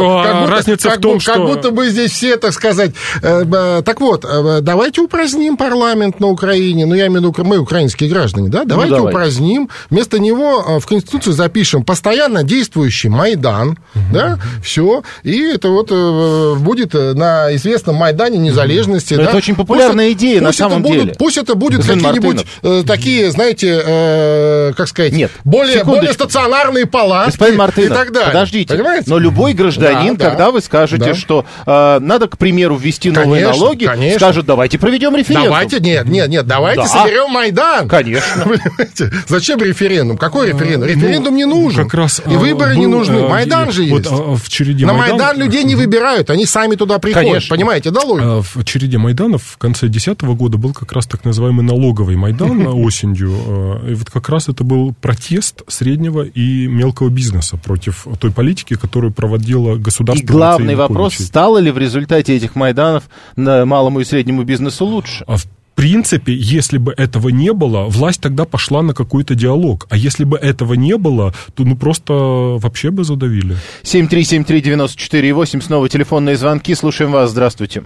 будто, разница как в том, бы, что... Как будто бы здесь все, так сказать... Э, э, так вот, э, давайте упраздним парламент на Украине. Ну, я имею в виду, мы украинские граждане, да? Давайте ну, давай. упраздним. Вместо него э, в Конституцию запишем постоянно действующий Майдан, угу. да? Все. И это вот э, будет на известном Майдане Незалежности. Но да? это очень популярная пусть, идея, пусть на самом будут, деле. Пусть это будут какие-нибудь э, такие, знаете, э, как сказать, Нет, более, более стационарные палатки Господин Мартынов, и так далее. Подождите, понимаете? Но любой гражданин, да, когда да, вы скажете, да. что э, надо, к примеру, ввести новые конечно, налоги, конечно. скажет, давайте проведем референдум. Давайте, нет, нет, нет, давайте да. соберем Майдан. Конечно. Понимаете? Зачем референдум? Какой референдум? Референдум ну, не нужен. Как раз, и выборы был, не нужны. А, Майдан же вот, есть. А, в череде На Майдан... Майдан людей не выбирают, они сами туда приходят. Конечно. Понимаете, да, логика? В череде Майданов в конце две тысячи десятого года был как раз так называемый налоговый Майдан осенью. И вот как раз это был протест среднего и мелкого бизнеса против той политики, которую проводила государство. И главный вопрос, стало ли в результате этих Майданов малому и среднему бизнесу лучше? А в принципе, если бы этого не было, власть тогда пошла на какой-то диалог. А если бы этого не было, то ну просто вообще бы задавили. семь три семь три девять четыре восемь, снова телефонные звонки. Слушаем вас, здравствуйте.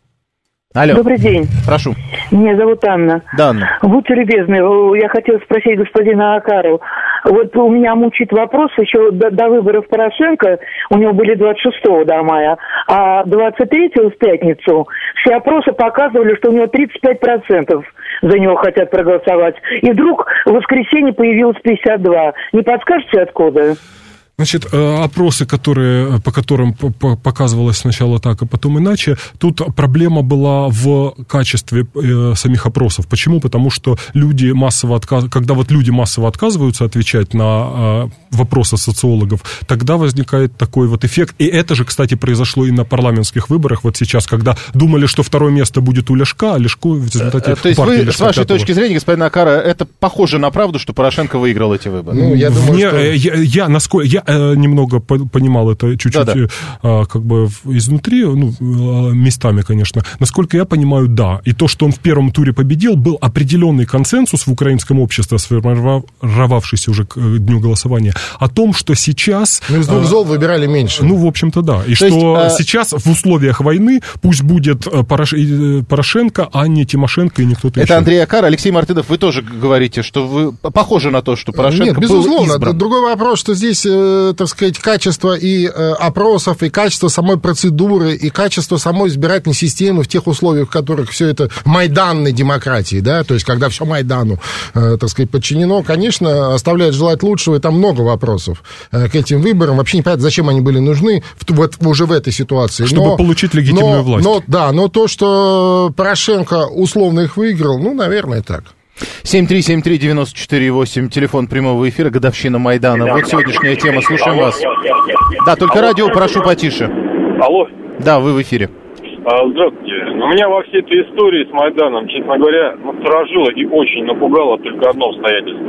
Алло. Добрый день. Прошу. Меня зовут Анна. Да, Анна. Будьте любезны, я хотела спросить господина Акару. Вот у меня мучит вопрос, еще до, до выборов Порошенко, у него были двадцать шестого до мая, а двадцать третьего в пятницу все опросы показывали, что у него тридцать пять процентов за него хотят проголосовать. И вдруг в воскресенье появилось пятьдесят два. Не подскажете, откуда? Значит, опросы, которые, по которым показывалось сначала так, а потом иначе, тут проблема была в качестве самих опросов. Почему? Потому что люди массово отказ... когда вот люди массово отказываются отвечать на вопросы социологов, тогда возникает такой вот эффект. И это же, кстати, произошло и на парламентских выборах вот сейчас, когда думали, что второе место будет у Ляшка, а Ляшко в результате... То есть вы, Ляшка с вашей пятого. точки зрения, господин Акара, это похоже на правду, что Порошенко выиграл эти выборы? Ну, я думаю, Мне, что... Я, я, насколько... Я, немного понимал это чуть-чуть да-да. а, как бы изнутри, ну, местами, конечно. Насколько я понимаю, да. И то, что он в первом туре победил, был определенный консенсус в украинском обществе, сформировавшийся уже к дню голосования, о том, что сейчас... Ну, из двух зол выбирали меньше. Ну, в общем-то, да. И то что есть, сейчас а... в условиях войны пусть будет Порош... Порошенко, а не Тимошенко и никто-то это еще. Это Андрей Акар. Алексей Мартынов, вы тоже говорите, что вы похоже на то, что Порошенко Нет, безусловно. был избран. Другой вопрос, что здесь... так сказать, качество и э, опросов, и качество самой процедуры, и качество самой избирательной системы в тех условиях, в которых все это майданной демократии, да, то есть когда все Майдану, э, так сказать, подчинено, конечно, оставляет желать лучшего, и там много вопросов э, к этим выборам. Вообще непонятно, зачем они были нужны в, вот, уже в этой ситуации. Чтобы но, получить легитимную но, власть. Но, да, но то, что Порошенко условно их выиграл, ну, наверное, так. семь три семь три девять четыре восемь, телефон прямого эфира, годовщина Майдана. Вот сегодняшняя тема, слушаем вас. Да, только радио прошу потише. Алло. Да, вы в эфире. Здравствуйте. У меня во всей этой истории с Майданом, честно говоря, насторожило и очень напугало только одно обстоятельство.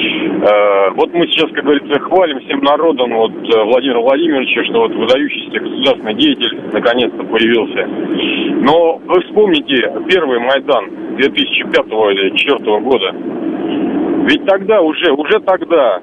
Вот мы сейчас, как говорится, хвалим всем народом вот Владимира Владимировича, что вот выдающийся государственный деятель наконец-то появился. Но вы вспомните первый Майдан две тысячи пятого или две тысячи четвёртого года. Ведь тогда уже, уже тогда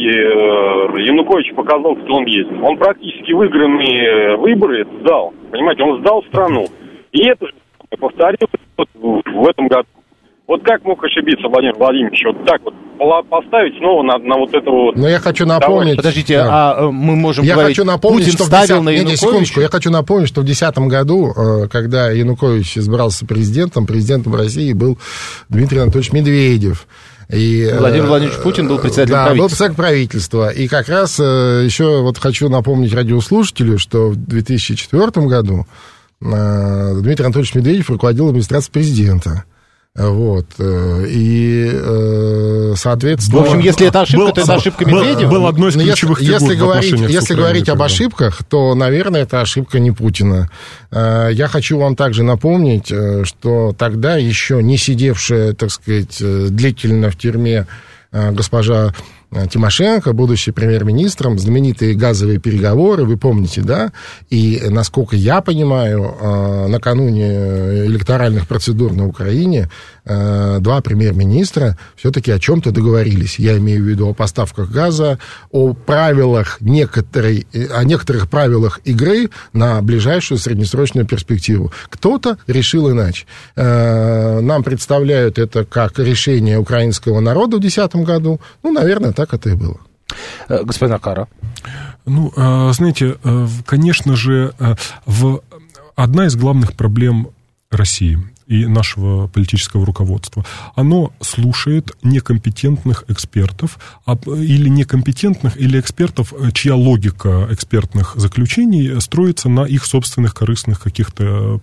Янукович показал, кто он есть. Он практически выигранные выборы сдал. Понимаете, он сдал страну. И это же повторилось вот в этом году. Вот как мог ошибиться Владимир Владимирович? Вот так вот поставить снова на, на вот этого вот... Но я хочу напомнить... Подождите, да. а мы можем я говорить, хочу напомнить, Путин что ставил десят... на Януковича? Не, не, секундочку, я хочу напомнить, что в две тысячи десятом году, когда Янукович избрался президентом, президентом России был Дмитрий Анатольевич Медведев. И, Владимир Владимирович Путин был председателем да, правительства. был председателем правительства. И как раз еще вот хочу напомнить радиослушателю, что в две тысячи четвёртом году Дмитрий Анатольевич Медведев руководил администрацией президента. Вот. И, соответственно... В общем, если это ошибка, был, то это ошибка Медведева. Был одной из ключевых если, фигур если говорить, если говорить об тогда. ошибках, то, наверное, это ошибка не Путина. Я хочу вам также напомнить, что тогда еще не сидевшая, так сказать, длительно в тюрьме госпожа Тимошенко, будучи премьер-министром, знаменитые газовые переговоры, вы помните, да? И, насколько я понимаю, накануне электоральных процедур на Украине э, два премьер-министра все-таки о чем-то договорились. Я имею в виду о поставках газа, о правилах некоторой, о некоторых правилах игры на ближайшую среднесрочную перспективу. Кто-то решил иначе. Э, нам представляют это как решение украинского народа в две тысячи десятом году. Ну, наверное, так это и было. Господин Акара. Ну, знаете, конечно же, в... одна из главных проблем России и нашего политического руководства, оно слушает некомпетентных экспертов или некомпетентных, или экспертов, чья логика экспертных заключений строится на их собственных корыстных каких-то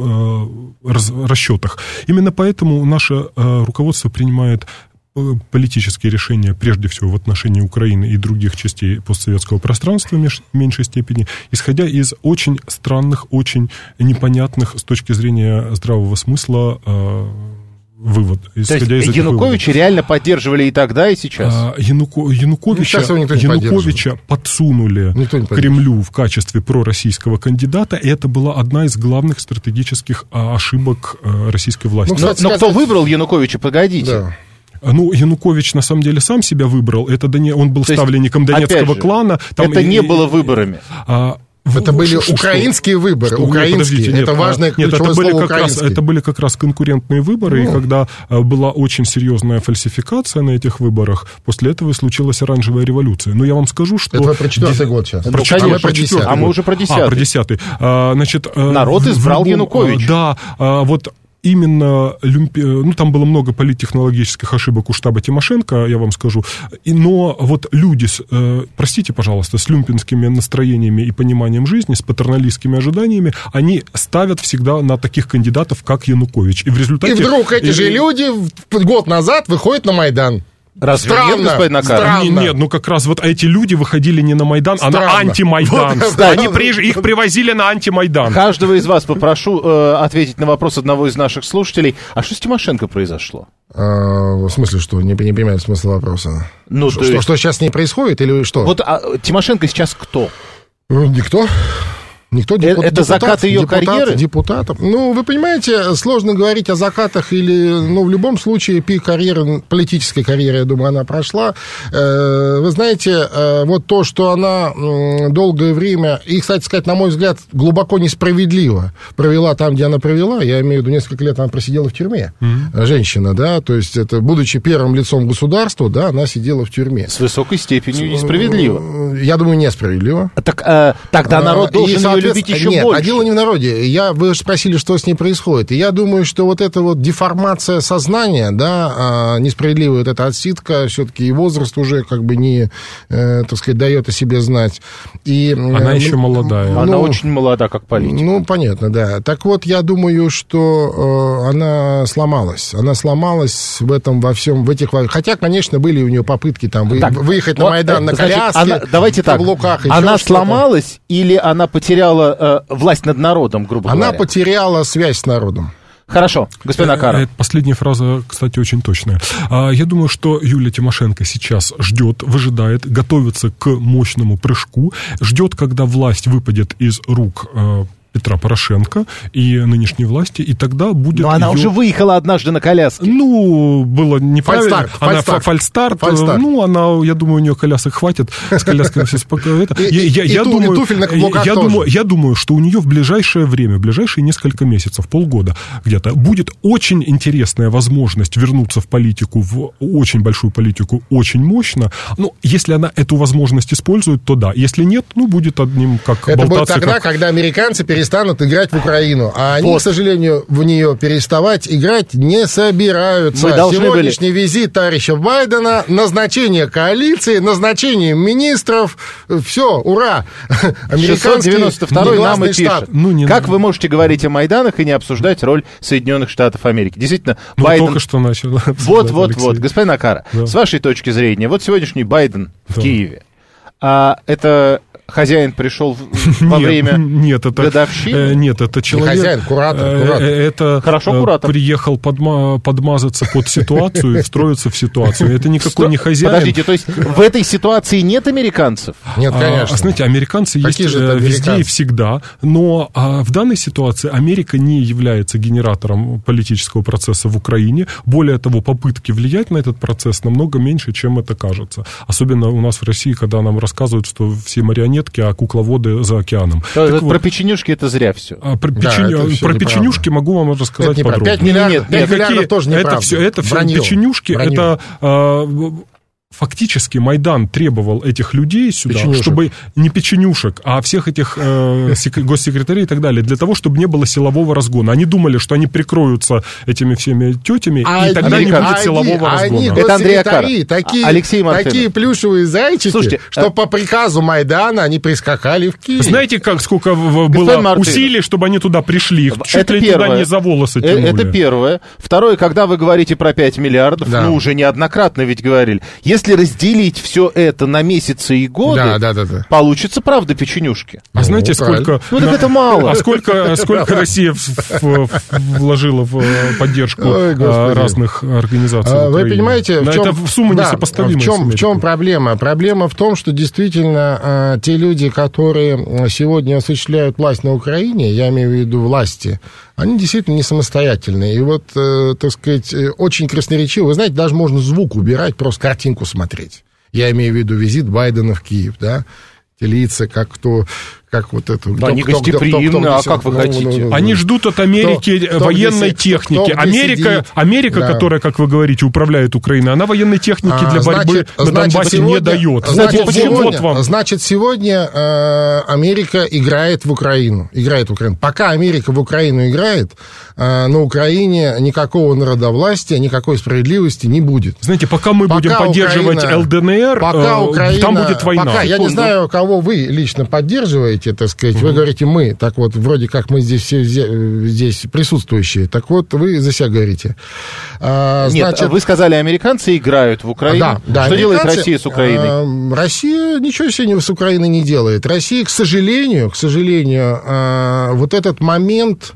расчетах. Именно поэтому наше руководство принимает политические решения, прежде всего, в отношении Украины и других частей постсоветского пространства в меньшей степени, исходя из очень странных, очень непонятных с точки зрения здравого смысла э, вывод. То есть Януковича реально поддерживали и тогда, и сейчас? А, Януко, Януковича, ну, Януковича подсунули Кремлю в качестве пророссийского кандидата, и это была одна из главных стратегических ошибок российской власти. Ну, кстати, но но сказать... кто выбрал Януковича, погодите. Да. Ну, Янукович, на самом деле, сам себя выбрал. Это он был ставленником Донецкого же, клана. Там это и, не было выборами. А, это были что, украинские что? выборы. Что? Украинские. Нет, это нет, важное нет, ключевое это были слово как раз, это были как раз конкурентные выборы, ну. И когда была очень серьезная фальсификация на этих выборах, после этого и случилась оранжевая революция. Но я вам скажу, что... Это вы про четвертый Ди... год сейчас. Про а, мы про десятый. а мы уже про десятый. А, про десятый. А, значит, народ в, избрал в, Януковича. Да, а, вот... Именно, ну, там было много политтехнологических ошибок у штаба Тимошенко, я вам скажу, и, но вот люди, с, э, простите, пожалуйста, с люмпинскими настроениями и пониманием жизни, с патерналистскими ожиданиями, они ставят всегда на таких кандидатов, как Янукович. И в результате... И вдруг эти и, же люди год назад выходят на Майдан. Разве странно, нет, господин Акаров? Нет, нет, ну как раз вот эти люди выходили не на Майдан, странно. а на антимайдан. Вот, да, они при... их привозили на антимайдан. Каждого из вас попрошу э, ответить на вопрос одного из наших слушателей. А что с Тимошенко произошло? А, в смысле, что? Не, не понимаю смысла вопроса. Ну, что, есть... что, что сейчас с ней происходит или что? Вот а, Тимошенко сейчас кто? Никто. Никто депут... Это депутат, закат ее депутат, карьеры? Депутатов. Ну, вы понимаете, сложно говорить о закатах или... Ну, в любом случае, пик карьеры, политической карьеры, я думаю, она прошла. Вы знаете, вот то, что она долгое время, и, кстати сказать, на мой взгляд, глубоко несправедливо провела там, где она провела, я имею в виду, несколько лет она просидела в тюрьме. Mm-hmm. Женщина, да, то есть, это, будучи первым лицом государства, да, она сидела в тюрьме. С высокой степенью несправедливо. Я думаю, несправедливо. Так, э, тогда народ должен... любить еще Нет, больше. а дело не в народе. Я, вы же спросили, что с ней происходит. И я думаю, что вот эта вот деформация сознания, да, несправедливая вот эта отсидка, все-таки и возраст уже как бы не, э, так сказать, дает о себе знать. И, она э, еще ну, молодая. Ну, она очень молода, как политик. Ну, понятно, да. Так вот, я думаю, что э, она сломалась. Она сломалась в этом, во всем, в этих... Хотя, конечно, были у нее попытки там вы, так, выехать вот, на Майдан на значит, коляске, она, давайте так, каблуках. Она сломалась или она потеряла э, власть над народом, грубо Она говоря? Она потеряла связь с народом. Хорошо, господин Акаров. Последняя фраза, кстати, очень точная. Я думаю, что Юлия Тимошенко сейчас ждет, выжидает, готовится к мощному прыжку, ждет, когда власть выпадет из рук Петра Порошенко и нынешней власти, и тогда будет... Но она ее... уже выехала однажды на коляске. Ну, было неправильно. Фальстарт. Она фальстарт. фальстарт. фальстарт. Ну, она, я думаю, у нее колясок хватит. С коляской все спокойно. Я думаю, что у нее в ближайшее время, в ближайшие несколько месяцев, полгода где-то, будет очень интересная возможность вернуться в политику, в очень большую политику, очень мощно. Ну, если она эту возможность использует, то да. Если нет, ну, будет одним, как это болтаться. Это будет тогда, как... когда американцы перестанут станут играть в Украину. А они, вот. к сожалению, в нее переставать играть не собираются. Сегодняшний были... визит товарища Байдена, назначение коалиции, назначение министров, все, ура! шестьсот девяносто второй нам и пишет. Ну, не как надо. Вы можете говорить о Майданах и не обсуждать роль Соединенных Штатов Америки? Действительно, ну, Байден... только что начал. Вот, вот, вот. Господин Акара, да. С вашей точки зрения, вот сегодняшний Байден в да. Киеве, а, это... Хозяин пришел во нет, время нет, это, годовщины? Нет, это человек... Не хозяин, куратор, куратор. Это Хорошо, куратор. Приехал подма, подмазаться под ситуацию и встроиться в ситуацию. Это никакой не хозяин. Подождите, то есть в этой ситуации нет американцев? Нет, конечно. А, знаете, американцы Какие есть же это везде американцы? и всегда, но а, в данной ситуации Америка не является генератором политического процесса в Украине. Более того, попытки влиять на этот процесс намного меньше, чем это кажется. Особенно у нас в России, когда нам рассказывают, что все марионетки, а кукловоды за океаном. То, Так про вот, печенюшки это зря все. а, про Да, печеню- это всё про неправда. печенюшки могу вам рассказать Это неправда. подробно. пять миллиардов, Нет, пять нет, миллиардов Какие- тоже неправда. это все, это все Вранье. печенюшки, Вранье. это а, фактически Майдан требовал этих людей сюда, Печенюшек. чтобы не печенюшек, а всех этих э, сек- госсекретарей и так далее, для того, чтобы не было силового разгона. Они думали, что они прикроются этими всеми тетями, А и тогда они- не будет они- силового они, разгона. Это Андрей госсекретари, Акаров. такие, Алексей Мартынов. такие плюшевые зайчики, Слушайте, что а- по приказу Майдана они прискакали в Киев. Знаете, как сколько в- в- Господин было Мартынов. усилий, чтобы они туда пришли? Их чуть Это ли первое. туда не за волосы Э, тянули. Это первое. Второе, когда вы говорите про пять миллиардов, Да. ну, уже неоднократно ведь говорили, если разделить все это на месяцы и годы, Да, да, да, да. получится, правда, печенюшки. А знаете, правильно. сколько... Ну, так это мало. А сколько, сколько Россия в- в- вложила в э, поддержку Ой, э, Господи. разных организаций А, в Вы Украине? понимаете, Но в чем, это сумма да, несопоставимая в чем, с в Америкой. чем проблема? Проблема в том, что действительно э, те люди, которые сегодня осуществляют власть на Украине, я имею в виду власти, они действительно не самостоятельные. И вот, э, так сказать, э, очень красноречиво. Вы знаете, даже можно звук убирать, просто картинку смотреть. Я имею в виду визит Байдена в Киев, да? Те лица, как кто... Как вот это, Да, они гостеприимны, а как вы хотите? Они ждут от Америки Кто- кто военной где си- техники. кто где Америка, сидит. Америка Да. которая, как вы говорите, управляет Украиной, она военной техники А, для борьбы значит, на значит, Донбассе сегодня- не дает. Значит, вот, вот, сегодня, вот вам. значит, сегодня э, Америка играет в Украину. Играет в Украину. Пока Америка в Украину играет, э, на Украине никакого народовластия, никакой справедливости не будет. Знаете, пока мы Пока будем поддерживать Украина- ЛДНР, Пока э, Украина, там будет война. Пока, я не знаю, кого вы лично поддерживаете, так сказать. Вы говорите «мы», так вот, вроде как мы здесь все зе- здесь присутствующие. Так вот, вы за себя говорите. А, Нет, значит, вы сказали, американцы играют в Украину. Да, да, Что делает американцы, Россия с Украиной? э, Россия ничего себе с Украиной не делает. Россия, к сожалению, к сожалению, э, вот этот момент...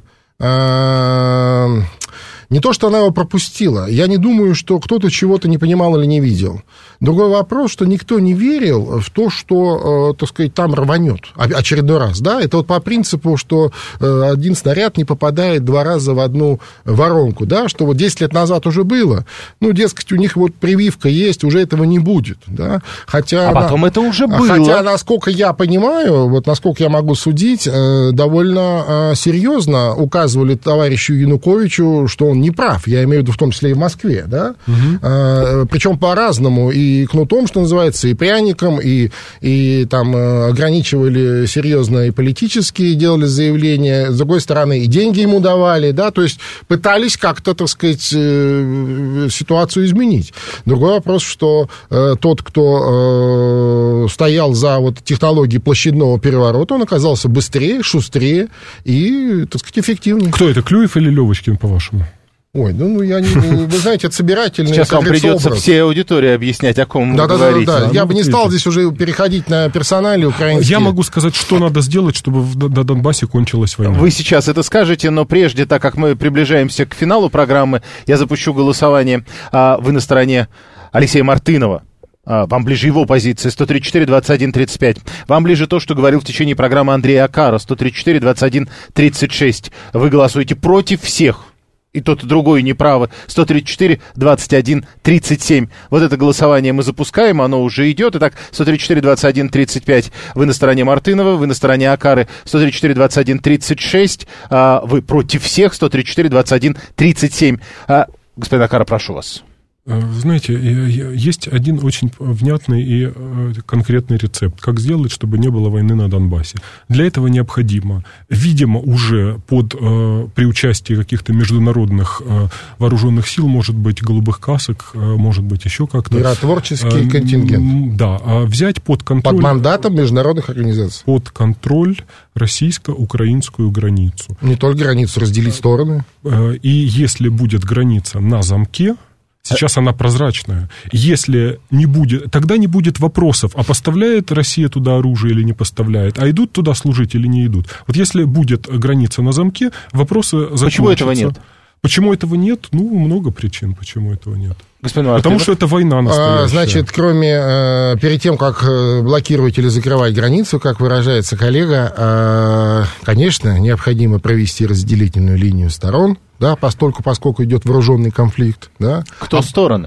э, Не то, что она его пропустила. Я не думаю, что кто-то чего-то не понимал или не видел. Другой вопрос, что никто не верил в то, что, э, так сказать, там рванет очередной раз. Да? Это вот по принципу, что э, один снаряд не попадает два раза в одну воронку. Да? Что вот десять лет назад уже было. Ну, дескать, у них вот прививка есть, уже этого не будет. Да? Хотя А она- потом это уже было. Хотя, насколько я понимаю, вот насколько я могу судить, э, довольно э, серьезно указывали товарищу Януковичу, что он не прав, я имею в виду в том числе и в Москве, да, угу. Причем по-разному, и кнутом, что называется, и пряником, и, и там ограничивали серьезно и политически, делали заявления, с другой стороны, и деньги ему давали, да, то есть пытались как-то, так сказать, ситуацию изменить. Другой вопрос, что тот, кто стоял за вот технологией площадного переворота, он оказался быстрее, шустрее и, так сказать, эффективнее. Кто это, Клюев или Левочкин, по-вашему? Ой, ну, ну я не, вы знаете, это собирательный. Сейчас вам придется всей аудитории объяснять, о ком да, вы да, говорите. Да, да, да. Я ну, бы не видите. стал здесь уже переходить на персонали украинские. Я могу сказать, что надо сделать, чтобы в- на Донбассе кончилась война. Вы сейчас это скажете, но прежде, так как мы приближаемся к финалу программы, я запущу голосование. А, вы на стороне Алексея Мартынова. А, вам ближе его позиция, сто тридцать четыре двадцать один тридцать пять. Вам ближе то, что говорил в течение программы Андрей Акара, сто тридцать четыре двадцать один тридцать шесть. Вы голосуете против всех. И тот, и другой неправы. сто тридцать четыре двадцать один тридцать семь. Вот это голосование мы запускаем, оно уже идет. Итак, сто тридцать четыре двадцать один тридцать пять. Вы на стороне Мартынова, вы на стороне Акары. сто тридцать четыре двадцать один тридцать шесть. А, вы против всех. сто тридцать четыре двадцать один тридцать семь. А, господин Акара, прошу вас. Вы знаете, есть один очень внятный и конкретный рецепт, как сделать, чтобы не было войны на Донбассе. Для этого необходимо, видимо, уже под, при участии каких-то международных вооруженных сил, может быть, голубых касок, может быть, еще как-то... Миротворческий контингент. Да, взять под контроль... Под мандатом международных организаций. Под контроль российско-украинскую границу. Не только границу, разделить стороны. И если будет граница на замке, Сейчас она прозрачная. Если не будет, тогда не будет вопросов, а поставляет Россия туда оружие или не поставляет, а идут туда служить или не идут. Вот если будет граница на замке, вопросы закончатся. Почему этого нет? Почему этого нет? Ну, много причин, почему этого нет. Господин Мартынов. Потому что это война настоящая. А, значит, кроме, э, перед тем, как блокировать или закрывать границу, как выражается коллега, э, конечно, необходимо провести разделительную линию сторон, да, постольку, поскольку идет вооруженный конфликт. Да. Кто а, стороны?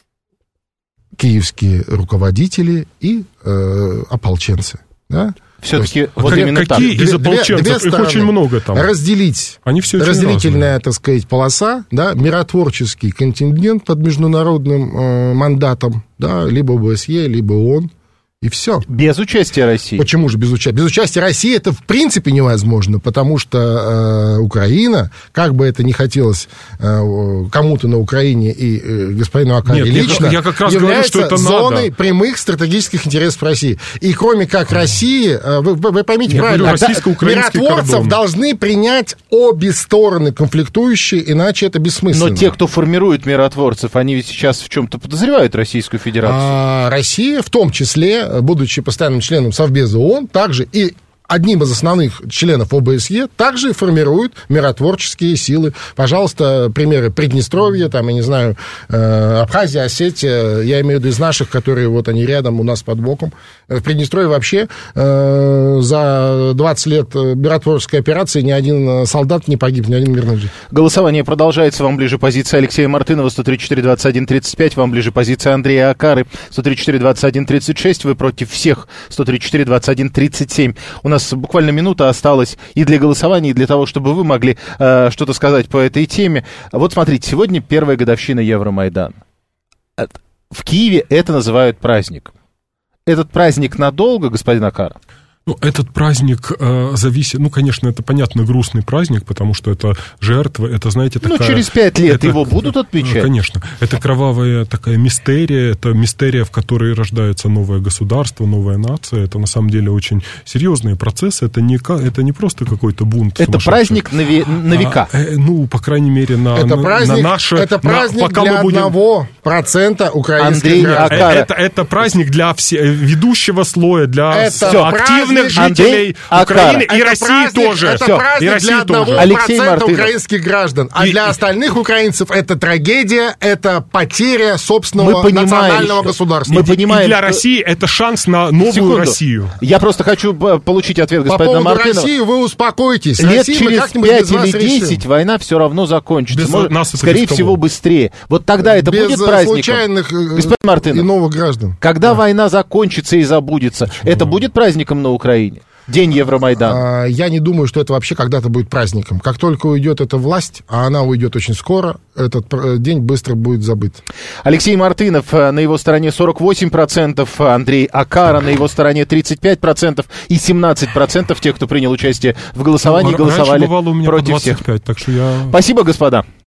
Киевские руководители и э, ополченцы, да. Все-таки вот как, именно какие так. Из ополченцев? Их очень много там. Разделить. Они все разделительная, так сказать, полоса, да, миротворческий контингент под международным э, мандатом, да, либо ОБСЕ, либо ООН. И все. Без участия России. Почему же без участия? Без участия России это в принципе невозможно, потому что э, Украина, как бы это ни хотелось э, кому-то на Украине и э, господину Акаре лично, я, я как раз является говорю, что это зоной надо. Прямых стратегических интересов России. И кроме как России, э, вы, вы поймите я правильно, миротворцев кордон. Должны принять обе стороны конфликтующие, иначе это бессмысленно. Но те, кто формирует миротворцев, они ведь сейчас в чем-то подозревают Российскую Федерацию. А, Россия в том числе, будучи постоянным членом Совбеза ООН, также и одним из основных членов ОБСЕ, также формируют миротворческие силы. Пожалуйста, примеры Приднестровья, там, я не знаю, Абхазия, Осетия, я имею в виду из наших, которые вот они рядом у нас под боком. В Приднестровье вообще э, за двадцать лет миротворческой операции ни один солдат не погиб, ни один мирный житель. Голосование продолжается. Вам ближе позиция Алексея Мартынова, сто тридцать четыре двадцать один тридцать пять. Вам ближе позиция Андрея Акары, сто тридцать четыре двадцать один тридцать шесть. Вы против всех, сто тридцать четыре двадцать один тридцать семь. У нас буквально минута осталась и для голосования, и для того, чтобы вы могли э, что-то сказать по этой теме. Вот смотрите, сегодня первая годовщина Евромайдана. В Киеве это называют праздником. Этот праздник надолго, господин Акара? Ну, этот праздник э, зависит, ну, конечно, это, понятно, грустный праздник, потому что это жертва, это, знаете, такая... Ну, через пять лет это, его будут отмечать? Конечно. Это кровавая такая мистерия, это мистерия, в которой рождается новое государство, новая нация. Это, на самом деле, очень серьезные процессы. Это не, это не просто какой-то бунт. Это праздник на, ве- на века? А, э, ну, по крайней мере, на, это на, праздник, на наше... Это праздник на, пока для мы будем... одного процента украинских Андрей граждан. Акара. Это, это праздник для все, ведущего слоя, для это все, активных жителей Украины и это России праздник, тоже. Это Все. праздник и России для одного тоже. процента украинских граждан. А и, для и, остальных украинцев это трагедия, это потеря собственного национального государства. Мы и, понимаем, и для что... России это шанс на новую Секунду. Россию. Я просто хочу получить ответ господина По поводу Мартынова. России вы успокойтесь. Лет России через пять или десять война все равно закончится. Без Может, нас скорее всего, быстрее. Вот тогда это Без будет праздником. случайных господин Мартынов, и новых граждан. Когда да. война закончится и забудется, Почему? это будет праздником на Украине? День Евромайдана. А, я не думаю, что это вообще когда-то будет праздником. Как только уйдет эта власть, а она уйдет очень скоро, этот день быстро будет забыт. Алексей Мартынов, на его стороне сорок восемь процентов, Андрей Акара на его стороне тридцать пять процентов и семнадцать процентов тех, кто принял участие в голосовании, ну, голосовали у меня против двадцать пять, всех. Так что я... Спасибо, господа.